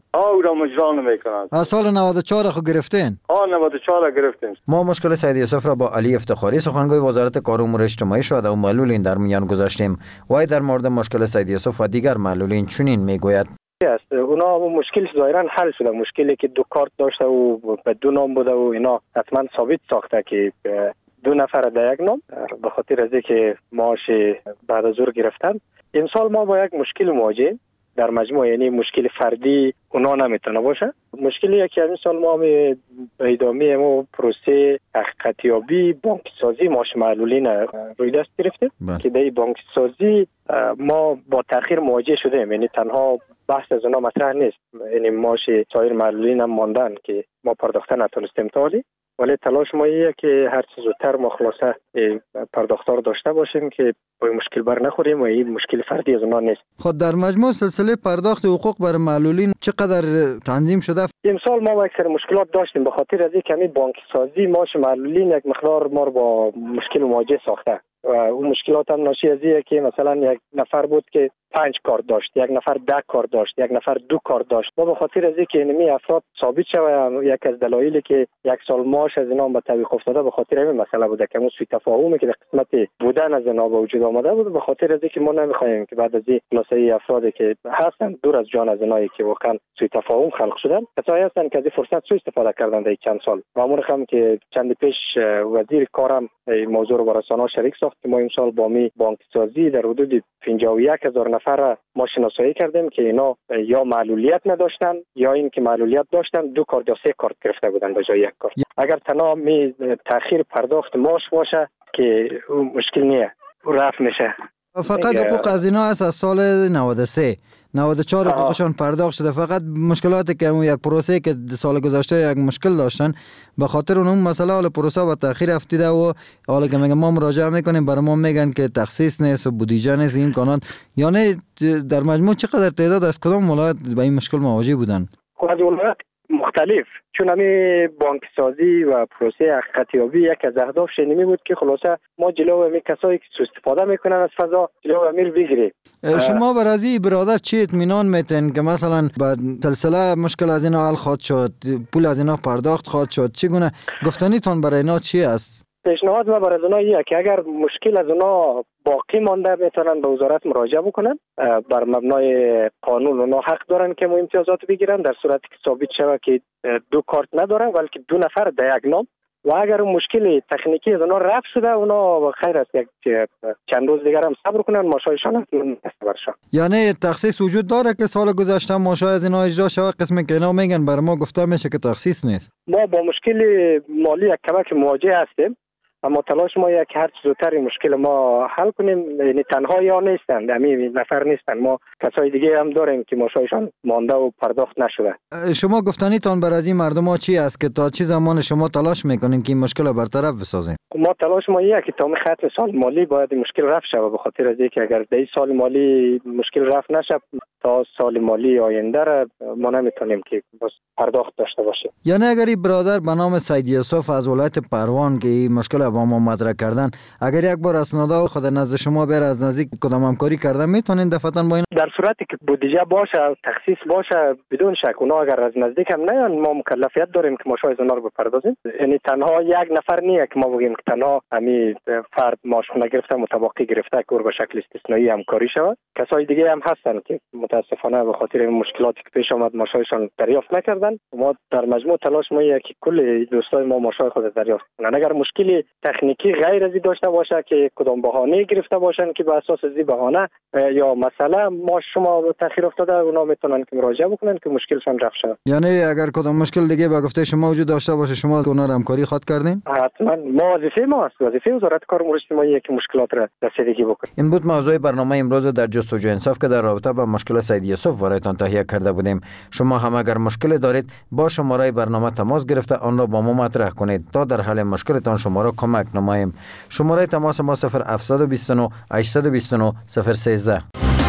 ها او را مجرا نمیکنند. از سال نود و چهار خو گرفتین؟ ها نود و چهار گرفتیم. ما مشکل سید یوسف را با علی افتخاری سخنگوی وزارت کار و امور اجتماعی شده و معلولین در میان گذاشتیم. وای در مورد مشکل سید یوسف و دیگر معلولین چنین میگوید. است اونا مشکل ظاهرا حل شده. مشکلی که دو کارت داشته و به دو نام بوده و اینا حتما ثابت ساخته که دو نفر در یک نام به خاطر از اینکه معاش بعد از ظهر گرفتن. امسال ما با یک مشکل مواجهیم در مجموع، یعنی مشکل فردی اونا نمیتونه باشه. مشکلی که این سال ما به ادامه ما پروسه حقیقتیابی بانکی سازی معاش معلولین روی دست گرفتیم که در بانکی سازی ما با تاخیر مواجه شدیم. یعنی تنها بحث از اونا مطرح نیست، یعنی معاش سایر معلولین هم ماندن که ما پرداخته نتونستیم تالی، ولی تلاش ما ایه که هر چه زودتر ما خلاصه پرداختار داشته باشیم که با مشکل بر نخوریم و این مشکل فردی از اونا نیست. خود در مجموع سلسله پرداخت حقوق بر معلولین چقدر تنظیم شده؟ امسال ما با اکثر مشکلات داشتیم به خاطر از اینکه بانکی سازی معاش معلولین یک مقدار ما با مشکل مواجه ساخته و اون مشکلات هم ناشی از اینه که مثلا یک نفر بود که پنج کار داشت، یک نفر ده کار داشت، یک نفر دو کار داشت. ما به خاطر از اینکه اینمی افراد ثابت شوه، یک از دلایلی که یک سال معاش از اینا به تعویق افتاده به خاطر همین مسئله بوده که اون سوء تفاهمی که در قسمت بودن از اینا به وجود آمده بود. به خاطر از اینکه ما نمیخوایم که بعد از این خلاصه افرادی که هستن دور از جان از اینایی که واقعا سوء تفاهم خلق شدن، کسایی هستن که از این فرصت سوء استفاده کردن در چند سال. معمولا هم که چند پیش وزیر کارم این موضوع رو با رسانه‌ها شریک ساخت که ما امسال با می بانک سازی در حدود پنجاه و یک هزار نفر ما شناسایی کردیم که اینا یا معلولیت نداشتن یا این که معلولیت داشتن دو کارت یا سه کارت گرفته بودن به جای یک کارت. اگر تنها می تأخیر پرداخت معاش باشه که مشکل نیه، رفع میشه. فقط حقوق از اینا از سال نود و سه نود و چهار حقوقشان پرداخت شده. فقط مشکلاتی که اون یک پروسه که سال گذشته یک مشکل داشتن به خاطر اون مسئله حال پروسه با تاخیر افتیده و حالا که میگم ما مراجعه میکنیم برای ما میگن که تخصیص نیست و بودجه نیست این امکانات. یعنی در مجموع چقدر تعداد از کدام ولایت با این مشکل مواجه بودن؟ از ولایت مختلف، چون همین بانک سازی و پروسه حقیقتیابی یک از اهداف شنیمی بود که خلاصه ما جلو همین کسایی که سوء استفاده میکنن از فضا جلو همین بگیریم. شما برای برادر چی اطمینان میتین که مثلا بعد سلسله مشکل از اینا حل خواهد شد، پول از اینا پرداخت خواهد شد؟ چگونه گفتنیتون برای اینا چی است؟ پیشنهاد ما برای اونا اینه که اگر مشکل از اونا باقی مانده میتونن به وزارت مراجعه بکنن. بر مبنای قانون اونا حق دارن که ما امتیازات بگیرن در صورتی که ثابت شود که دو کارت ندارن بلکه دو نفر در یک نام. و اگر اون مشکل تکنیکی از اونا رفع شده اونا خیر است یک چند روز دیگر هم صبر کنن ماشایشان برشن. یعنی تخصیص وجود داره که سال گذشته ماشای از اینا اجرا شود؟ قسمی که اینا میگن برای ما گفته میشه که تخصیص نیست. ما با مشکل مالی یک کمک مواجه هستیم، اما تلاش ما یک هر زودتر مشکل ما حل کنیم. یعنی تنها یا نیستن، همین نفر نیستن، ما کسای دیگه هم داریم که ماشایشان مانده و پرداخت نشده. شما گفتنیتون بر از این مردم ها چی است که تا چه زمان شما تلاش میکنین که این مشکل برطرف بسازین؟ ما تلاش ما اینه که تا ختم سال مالی باید مشکل رفع شود، به خاطر از اینکه اگر در سال مالی مشکل رفع نشه تا سال مالی آینده را ما نمیتونیم که بس پرداخت داشته باشیم. یعنی اگر این برادر به نام سید یوسف از ولایت پروان که این مشکل با ما مطرح کردن، اگر یک بار اسنادا خود نزد شما بر از نزدیک کدام همکاری کردن میتونین دفعتاً با این؟ در صورتی که بودجه باشه تخصیص باشه بدون شک اونا اگر از نزدیک هم نیان ما مکلفیت داریم که ما شاید اونا رو بپردازیم. یعنی تنها یک نفر نیه که ما بگیم که تنها همین فرد ماش نگرفته متوقع گرفته که به شکل استثنایی همکاری شود. کسای دیگه هم هستن که متاسفانه به خاطر این مشکلاتی که پیش آمد ماشایشان دریافت نکردن. ما در مجموع تلاش ما اینه که کل دوستای ما ماشای خود دریافت کنن. اگر مشکلی تکنیکی غیر از این داشته باشه که کدام بهانه گرفته باشن که به اساس از این بهانه یا مثلا ما شما تاخیر افتاده اونا میتونن که مراجعه بکنن که مشکلشون رفع شه. یعنی اگر کدام مشکل دیگه به گفته شما وجود داشته باشه شما اونا رو همکاری خواهد کردین؟ حتما ما وظیفه ما است، وظیفه وزارت کار و امور اجتماعی که مشکلات را رسیدگی بکنه. این بود موضوع برنامه امروز در جستجوی انصاف که در رابطه با مشکل سید یوسف برایتان تهیه کرده بودیم. شما هم اگر مشکل دارید با شماره برنامه تماس گرفته آن را با ما مطرح کنید تا در حل مشکلتان شما را کمک نماییم. شماره تماس ما صفر هفت دو نه هشت دو نه صفر سه.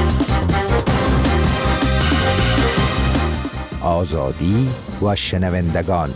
آزادی و شنوندگان.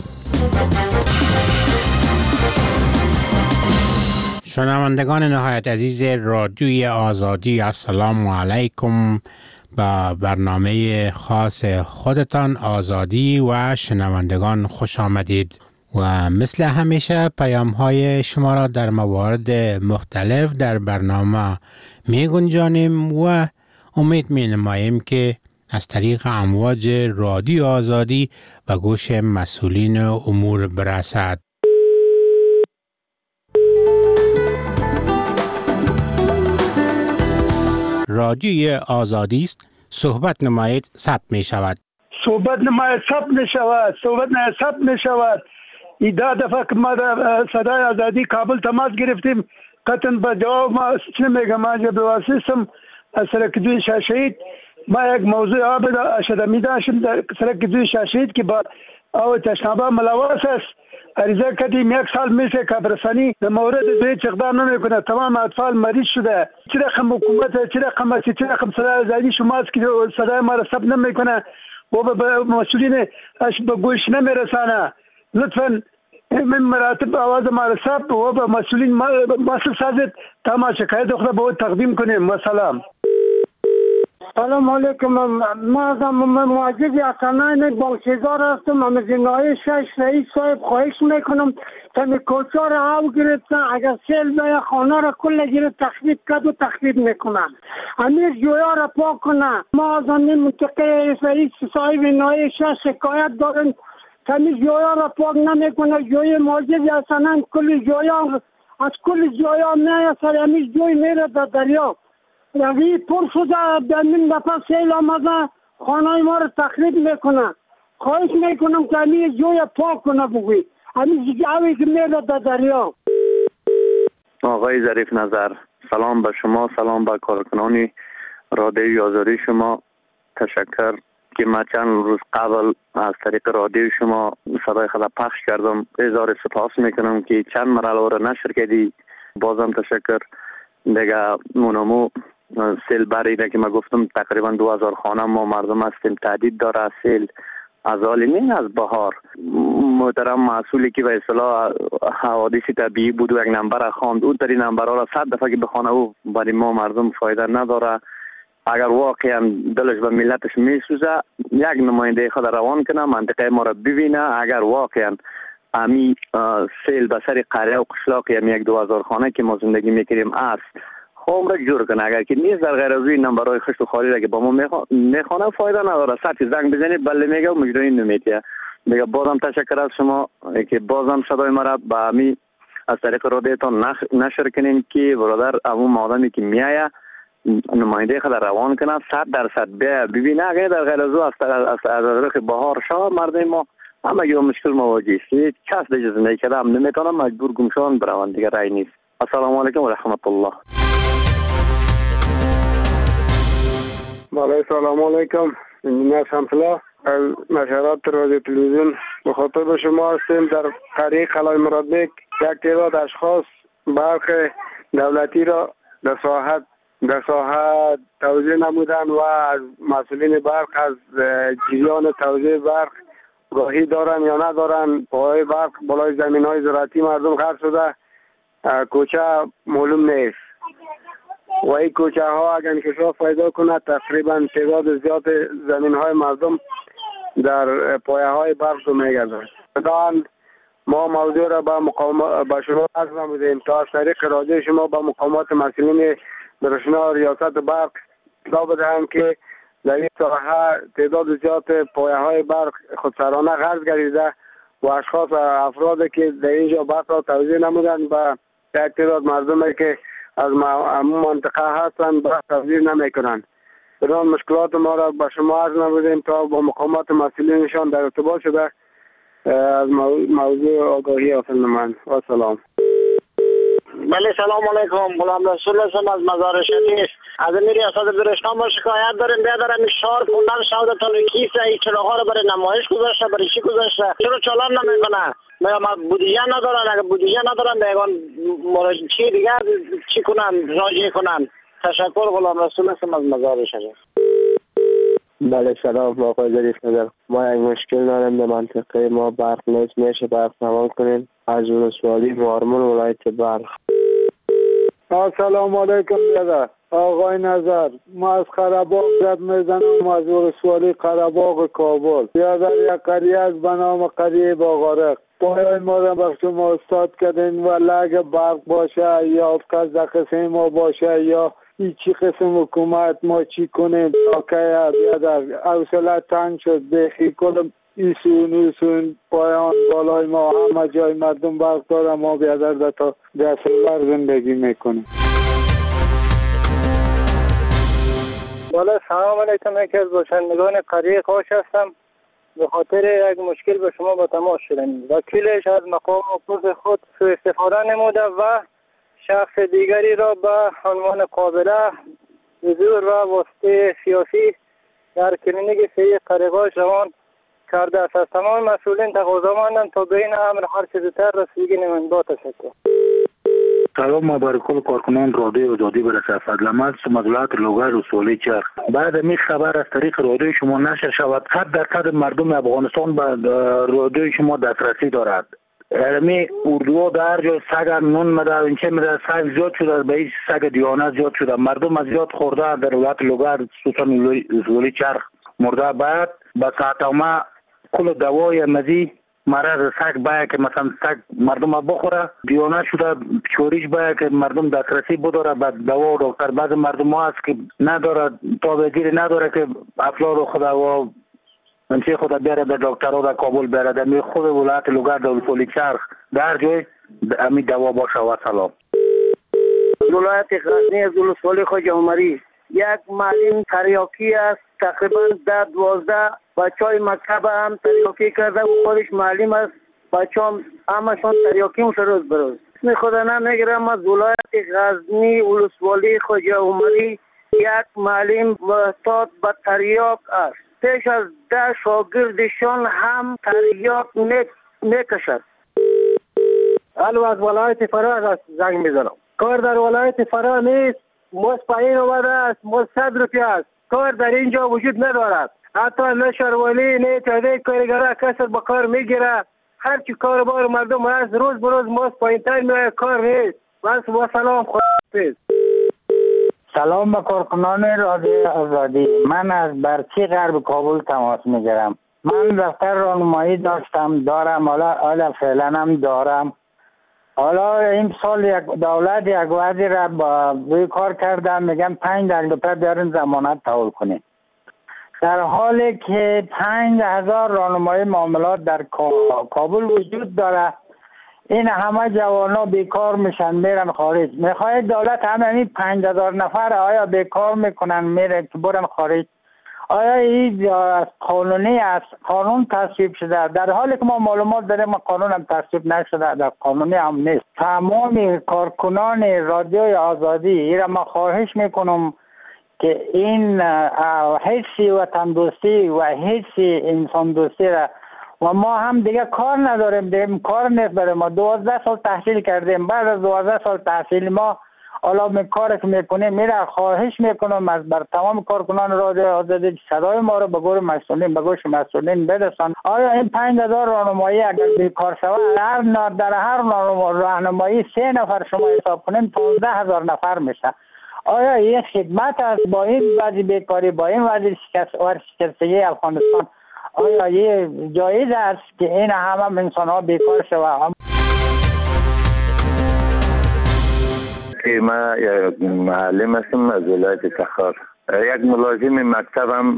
شنوندگان نهایت عزیز رادیوی آزادی، السلام علیکم. با برنامه خاص خودتان آزادی و شنوندگان خوش آمدید و مثل همیشه پیام های شما را در موارد مختلف در برنامه می گنجانیم و امید می نماییم که از طریق امواج رادیو آزادی به گوش مسئولین امور برسد. رادیوی آزادی است، صحبت نمایید ثبت می شود. صحبت نمایید ثبت می شود. صحبت نمایید ثبت می شود. ایده دفعه که ما در صدای آزادی کابل تماس گرفتیم قطعا به جواب ما چه میگم ما به واسطم از سرک دوی شهید ما یک موضوع آب شده می داشتیم در سرک دوی شهید که با او تشنابه ملوث است. عریضه کردیم یک سال میشه که برسانی در مورد دوی اقدام نمیکنه. تمام اطفال مریض شده. چه رقم حکومت چه رقم چه رقم صدای آزادی شماست که صدای ما را ثبت نمیکنه و به مسئولین اش به گوش نمیرسانه. لطفا من مراتب آواز ما را ثبت و به مسئولین مسئول سازید تا ما شکایت خود به او تقدیم کنیم. و سلام. سلام علیکم. ما از معجز اصنای بانکیزار هستم. از جنای شش رئیس صاحب خواهش میکنم که کوچه را او گرفتن اگر سیل به خانه را کل گرفت تخریب کرد و تخریب میکنن. امیر جویا را پاک کنه. ما از این منطقه رئیس صاحب نای شش شکایت داریم که امیر جویا را پاک نمیکنه. جوی معجز اصنای کل جویا از کل جویا میای سر امیر جوی میره در دریا. یعنی پر شده در من دفعه سیل آمده خانه ما رو تخریب میکنه. خواهش میکنم که همین جوی پاک کنه بگوی همین جوی که میره در دریا. آقای ظریف نظر، سلام به شما، سلام به کارکنان رادیوی آزادی شما. تشکر که ما چند روز قبل از طریق رادیو شما صدای خود پخش کردم. هزار سپاس میکنم که چند مرحله را نشر کردی. بازم تشکر. دیگه مونمو سیل بریده که ما گفتم تقریبا دو هزار خانه ما مردم هستیم. تهدید داره از سیل از حال نه از بهار. محترم مسئولی که به اصطلاح حوادث طبیعی بود و یک نمبر خواند او در این نمبرها را صد دفعه که بخونه او برای ما مردم فایده نداره. اگر واقعا دلش به ملتش میسوزه یک نماینده خود روان کنه منطقه ما را ببینه. اگر واقعا امی سیل به سر قریه و قشلاق یا یک دو هزار خانه که ما زندگی میکردیم است عمرک جور کنه. اگر که نیست در غیر از این نمبرهای خشت و خالی را که با ما میخوانه فایده نداره. سطح زنگ بزنید بله میگه و مجرای نمیتیه. دیگه بازم تشکر از شما که بازم صدای مرا به امی از طریق رادیوتان نشر کنین که برادر اون آدمی که میایه نماینده خود روان کنه صد درصد بیا ببینه. اگر در غیر از از از بهار شاه مردم ما اما یه مشکل مواجه است. کس دیگه زندگی کرده هم نمیتونه مجبور گمشان بروان دیگه رای نیست. السلام علیکم و رحمت الله. بله سلام علیکم. انجینیر شمسلا از نشرات رادیو تلویزیون مخاطب شما هستیم. در قریه قلعه مرادبک یک تعداد اشخاص برق دولتی را در ساحت در ساحت توزیع نمودن و از مسئولین برق از جریان توزیع برق گاهی دارن یا ندارن. پای برق بالای زمین های زراعتی مردم غرق شده. کوچه معلوم نیست و این کوچه ها اگر انکشاف پیدا کنه تقریبا تعداد زیاد زمین های مردم در پایه های برق رو میگردن. بدان ما موضوع را با مقام با شما عرض نمودیم تا از طریق رادیو شما با مقامات مسئولین درشنا ریاست برق اطلاع بدهند که در این ساحه تعداد زیاد پایه های برق خودسرانه غرق گردیده و اشخاص و افرادی که در اینجا برق را توزیع نمودند و یک تعداد مردمی که از همون منطقه هستند برق توزیع نمیکنند. بدان مشکلات ما را به شما عرض نمودیم تا با مقامات مسئولینشان در ارتباط شده از موضوع آگاهی حاصل نمایند. و سلام. بله سلام علیکم. غلام رسول هستم از مزار شریف. از این ریاست درشنا ما شکایت داریم. بیا دارم شهر خوندن شهر تون کیسه ای چراغا رو برای نمایش گذاشته برای چی گذاشته؟ چرا چالان نمیکنه؟ ما بودجه ندارن. اگه بودجه ندارن بیگان مورد چی دیگه چی کنن راجع کنن. تشکر. غلام رسول هستم از مزار شریف. بله سلام آقای ظریف نظر. ما یک مشکل داریم در منطقه ما برق نیست. میشه برق تمام کنیم از ولسوالی مارمون ولایت برق. سلام علیکم برادر. آقای نظر، ما از قره‌باغ زد میزنم، از ولسوالی قره‌باغ کابل. بیادر یک قریه از به نام قریه باغارق. پایان ما را به شما استاد کردین و اگه برق باشه یا کس در قسم ما باشه یا چی قسم حکومت ما چی کنیم تا که بیادر حوصله تنگ شد بخی کنم ایسون ایسون پایان بالای ما همه جای مردم برق داره، ما بیادر در تا دستور زندگی میکنیم. بالا سلام علیکم، یکی از باشندگان قریه قاش هستم. به خاطر یک مشکل به شما با تماس شدم. وکیلش از مقام حقوق خود سوء استفاده نموده و شخص دیگری را به عنوان قابله حضور و واسطه سیاسی در کلینیک صحی قریه قاش روان کرده است. از تمام مسئولین تقاضا ماندم تا به این امر هر چه زودتر رسیدگی نمایند. با تشکر. سلام، ما برای کل کارکنان رادیو آزادی برسه. فضلمت مزلات لوگر رسولی چرخ. بعد می خبر از طریق رادیو شما نشر شود، صد درصد مردم افغانستان به رادیو شما دسترسی دارد. یعنی اردوها در جای سگ نون مده اینچه میده، سگ زیاد شده، به این سگ دیانه زیاد شده، مردم از زیاد خورده در ولایت لوگر خصوصا رسولی چرخ مرده. بعد به ساعتامه کل دوای مزی مرض سگ باید که مثلا سگ مردم بخوره، دیانه شده چوریش باید که مردم دسترسی بداره به دوا و دکتر. بعض مردم ها هست که نداره، تابعگیری نداره که افلار خدا و منچه خدا بیاره در دکتر ها در کابل بیاره، در خود ولایت لوگر در ولسوالی چرخ در جای امی دوا باشه. و سلام. ولایت غزنی از ولسوالی خواجه عمری، یک معلم تریاکی است، تقریبا ده دوازده بچه های مکتب هم تریاکی کرده و خودش معلم است، بچه هم همشون تریاکی میشه روز بروز. اسم خدا نمیگیرم. از ولایت غزنی ولسوالی خواجه عمری یک معلم محتاط به تریاک است. پیش از ده شاگردشان هم تریاک میکشد. الو، از ولایت فرا زنگ میزنم. کار در ولایت فرا نیست، مزد پایین آمده است، مزد صد روپیه است. کار در اینجا وجود ندارد. حتی نه شهرولی نه تعداد کارگرها کسر به کار میگیره. هر چی کار بار مردم هست روز به روز مزد پایین‌تر میاد، کار نیست. بس و سلام، خداحافظ. سلام به کارکنان رادیو آزادی. من از برچی غرب کابل تماس میگیرم. من دفتر راهنمایی داشتم، دارم، حالا حالا فعلا هم دارم. حالا این سال یک دولت یک وعده را با روی کار کردم، میگم پنج در روپیه بیارین ضمانت تحویل کنین. در حالی که پنج هزار راهنمای معاملات در کابل وجود داره، این همه جوانا بیکار میشن میرن خارج. میخواید دولت همین پنج هزار نفر آیا بیکار میکنن میرن که برن خارج؟ آیا این قانونی است؟ قانون تصویب شده در حالی که ما معلومات داریم قانون هم تصویب نشده، در قانونی هم نیست. تمام کارکنان رادیوی آزادی ایرا ما خواهش میکنم که این حسی وطن دوستی و حسی انسان دوستی را، و ما هم دیگه کار نداریم، دیگه کار نیست برای ما. دوازده سال تحصیل کردیم، بعد از دوازده سال تحصیل ما حالا می کار که میکنیم میره. خواهش میکنم از بر تمام کارکنان رادیو آزادی صدای ما رو به گوش مسئولین به گوش مسئولین برسان. آیا این پنج هزار راهنمایی اگر بیکار شود، هر در هر راهنمایی سه نفر شما حساب کنین پانزده هزار نفر میشه. آیا این خدمت است با این وضع بیکاری، با این وضع شکستگی افغانستان؟ آیا یه جایز است که این همه انسان ها بیکار شود؟ ما یک معلم هستم از ولایت تخار. یک ملازم مکتبم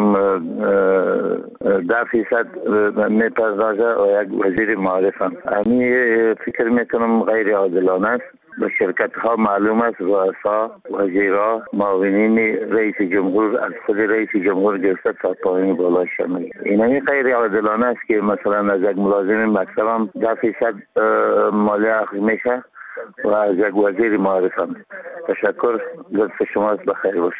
ده فیصد میپردازه و یک وزیر معارفم. امی فکر میکنم غیر عادلانه است. به شرکت ها معلوم است رؤسا، وزیرا، معاونین رئیس جمهور از خود رئیس جمهور گرفته تا پایین بالا شامل. اینمی غیر عادلانه است که مثلا از یک ملازم مکتبم ده فیصد مالیه اخذ میشه و از یک وزیر معارفم. تشکر، لطف شما بخیر باشه.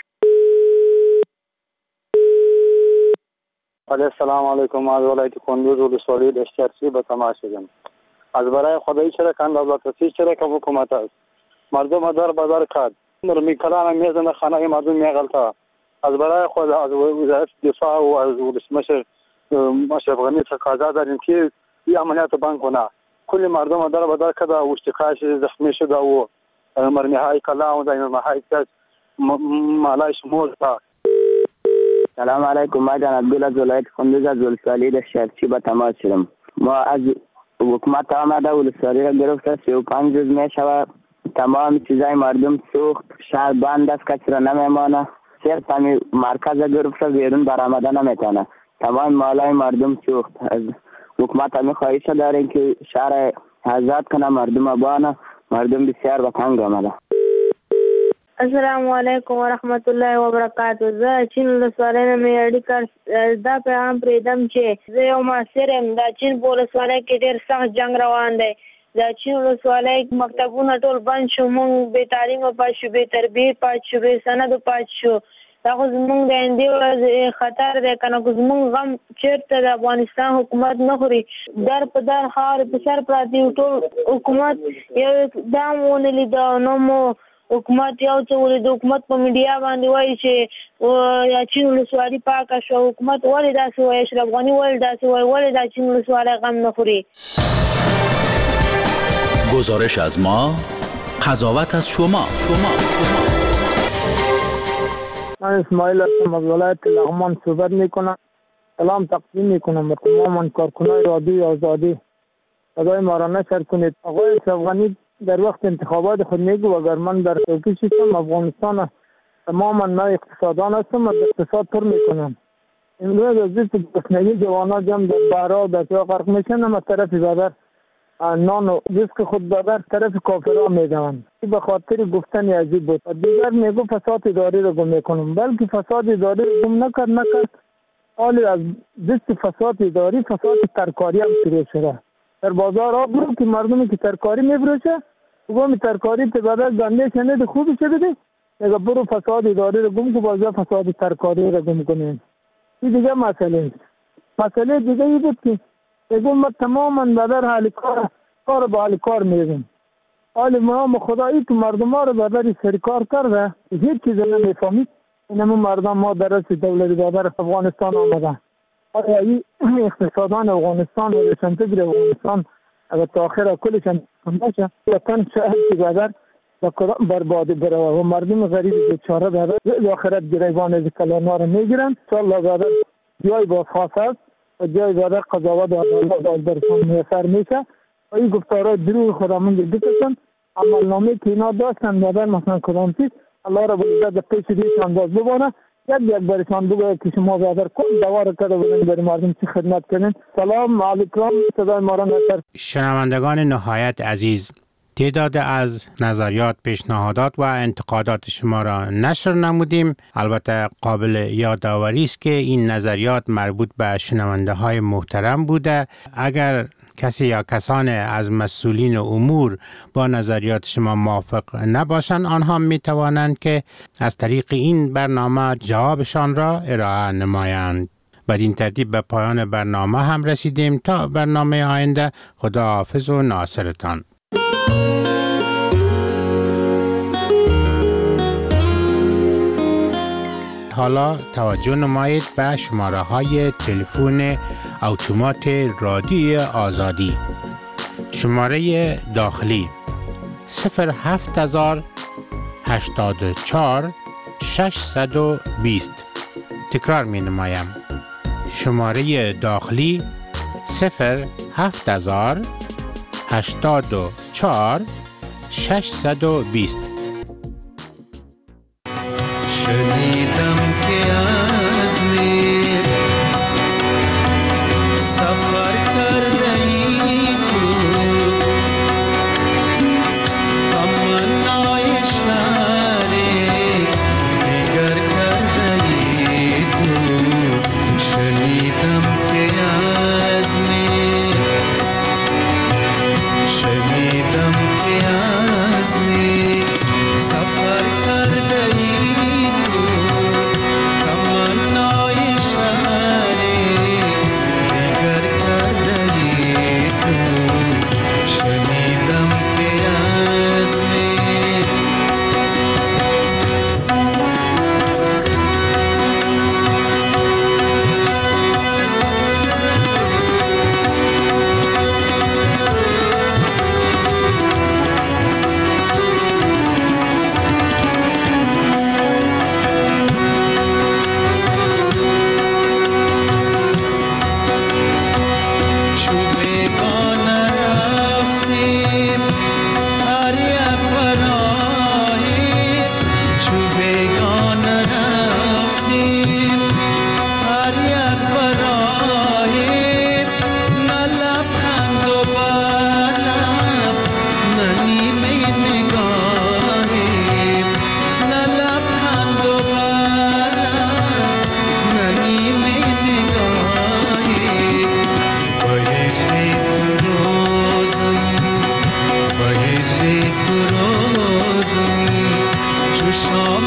السلام علیکم. از ولایت کندوز ولسوالی دشترسی به تماس شدم. از برای خدایی چرا کن دولت رسی چرا که حکومت است مردم در بازار کرد نرمی کلان میزنه خانه مردم میغلطه. از برای خود از وزارت دفاع و از ولسمشر مشرف غنی تقاضا داریم که این عملیات بند کنه. کل مردم در بازار کرده و اشتکاش زخمی شده و مرمی های کلان و مرمی های کس مالای شما تا سلام علیکم. ما جان عبدالله از ولایت کندوز از ولسوالی در شهرچی به تماس شدم. ما از حکومت آمده ولسوالی را گرفته سی و پنج روز می شود. تمام چیزای مردم سوخت، شهر بند است، کسی را نمیمانه. صرف همین مرکز گرفته بیرون برآمده نمیتونه. تمام مالای مردم سوخت. از حکومت همین خواهش داریم که شهر آزاد کنه، مردم آبانه. مردم بسیار به تنگ آمده. السلام علیکم و رحمت الله و برکاته. زه چین ولسوالۍ نه مې اړیکه دا پیغام پرېږدم چې زه یو محصل یم. دا چین په ولسوالۍ کې ډېر سخت جنګ روان دی. دا چین ولسوالۍ مکتبونه ټول بند شو، موږ بې تعلیمه پاتې شو، بې تربیې پاتې شو، بې سنده پاتې شو. دا خو زموږ د آیندې ورځ خطر دی که نه، که زموږ غم چېرته د افغانستان حکومت نه خوري. در په در خاورې په سر پراته یو ټول حکومت یو اقدام ونه لیده، نو مو حکومت یو څه ولید. حکومت په میډیا باندې وایي چې چین ولسوالي پاکه شوه. حکومت ولې داسې وایي؟ اشرف غني ولې داسې وایي؟ ولې دا چین ولسوالۍ غم نه خوري؟ گزارش از ما، قضاوت از شما. شما من اسماعیل هستم، از ولایت لغمان صحبت میکنم. سلام تقدیم میکنم به تمام کارکنان رادیوی آزادی. صدای ما را نشر کنید. آقای اشرف غنی در وقت انتخابات خود میگو اگر من در چوکی شدم افغانستان تماما من اقتصادان هستم و اقتصاد پر میکنم. امروز از دست گرسنگی جوانا جمع در بحرا در جا غرق میشن، اما طرف بادر نان و رزق خود بادر طرف کافران میدوند. به خاطر گفتن عجیب بود. دیگر میگو فساد اداری رو گم میکنم، بلکه فساد اداری رو گم نکرد نکرد حالی از دست فساد اداری فساد ترکاری هم شروع شده. در بازار آب برو که مردمی که ترکاری میفروشه گم ترکاری ته بدل گنده شنید خوبی شده دی اگر برو فساد اداری رو گم که بازار فساد ترکاری رو گم کنیم. این دیگه مسئله است. مسئله دیگه ای بود که بگم ما تماما بدر حال کار کار با حال کار میگم. حال ما خدایی که مردم ها رو بدر سرکار کرده هیچ چیز نمیفهمید. اینمون مردم ما در رأس دولت بدر افغانستان آمده. آیا این اقتصادان افغانستان و روشنفکر افغانستان اگر تا آخر کلش هم باشه وطن شهر که بدر برباد بره و مردم غریب بیچاره بدر آخرت گریبان از کلانا رو میگیرن. انشاءالله بدر جای بازخواست است و جای بدر قضاوت و عدالت برشان میسر میشه و این گفتارهای دروغ خودمون بکشن. عملنامه که اینا داشتن بدر مثلا کدام چیز الله را بلده پیش ریشان باز ببانه یک یک برشان بگوید که شما بدر کن دوار کرده بودن برای مردم چی خدمت کنین. سلام علیکم. صدای ما را نشر. شنوندگان نهایت عزیز، تعداد از نظریات، پیشنهادات و انتقادات شما را نشر نمودیم. البته قابل یادآوری است که این نظریات مربوط به شنونده های محترم بوده. اگر کسی یا کسان از مسئولین امور با نظریات شما موافق نباشند، آنها می توانند که از طریق این برنامه جوابشان را ارائه نمایند. بدین ترتیب به پایان برنامه هم رسیدیم. تا برنامه آینده، خداحافظ و ناصرتان. حالا توجه نمایید به شماره های تلفن اتومات رادیوی آزادی. شماره داخلی صفر هفت هزار هشتاد و چهار ششصد و بیست. تکرار می نمایم. شماره داخلی صفر هفت هزار هشتاد و چهار ششصد و بیست. شنیدم که از میر سفر کرده ای تو تمنای شهری دیگر کرده ای تو. شنیدم که از میر شنیدم که از میر سفر کرده ای تو خوش آمد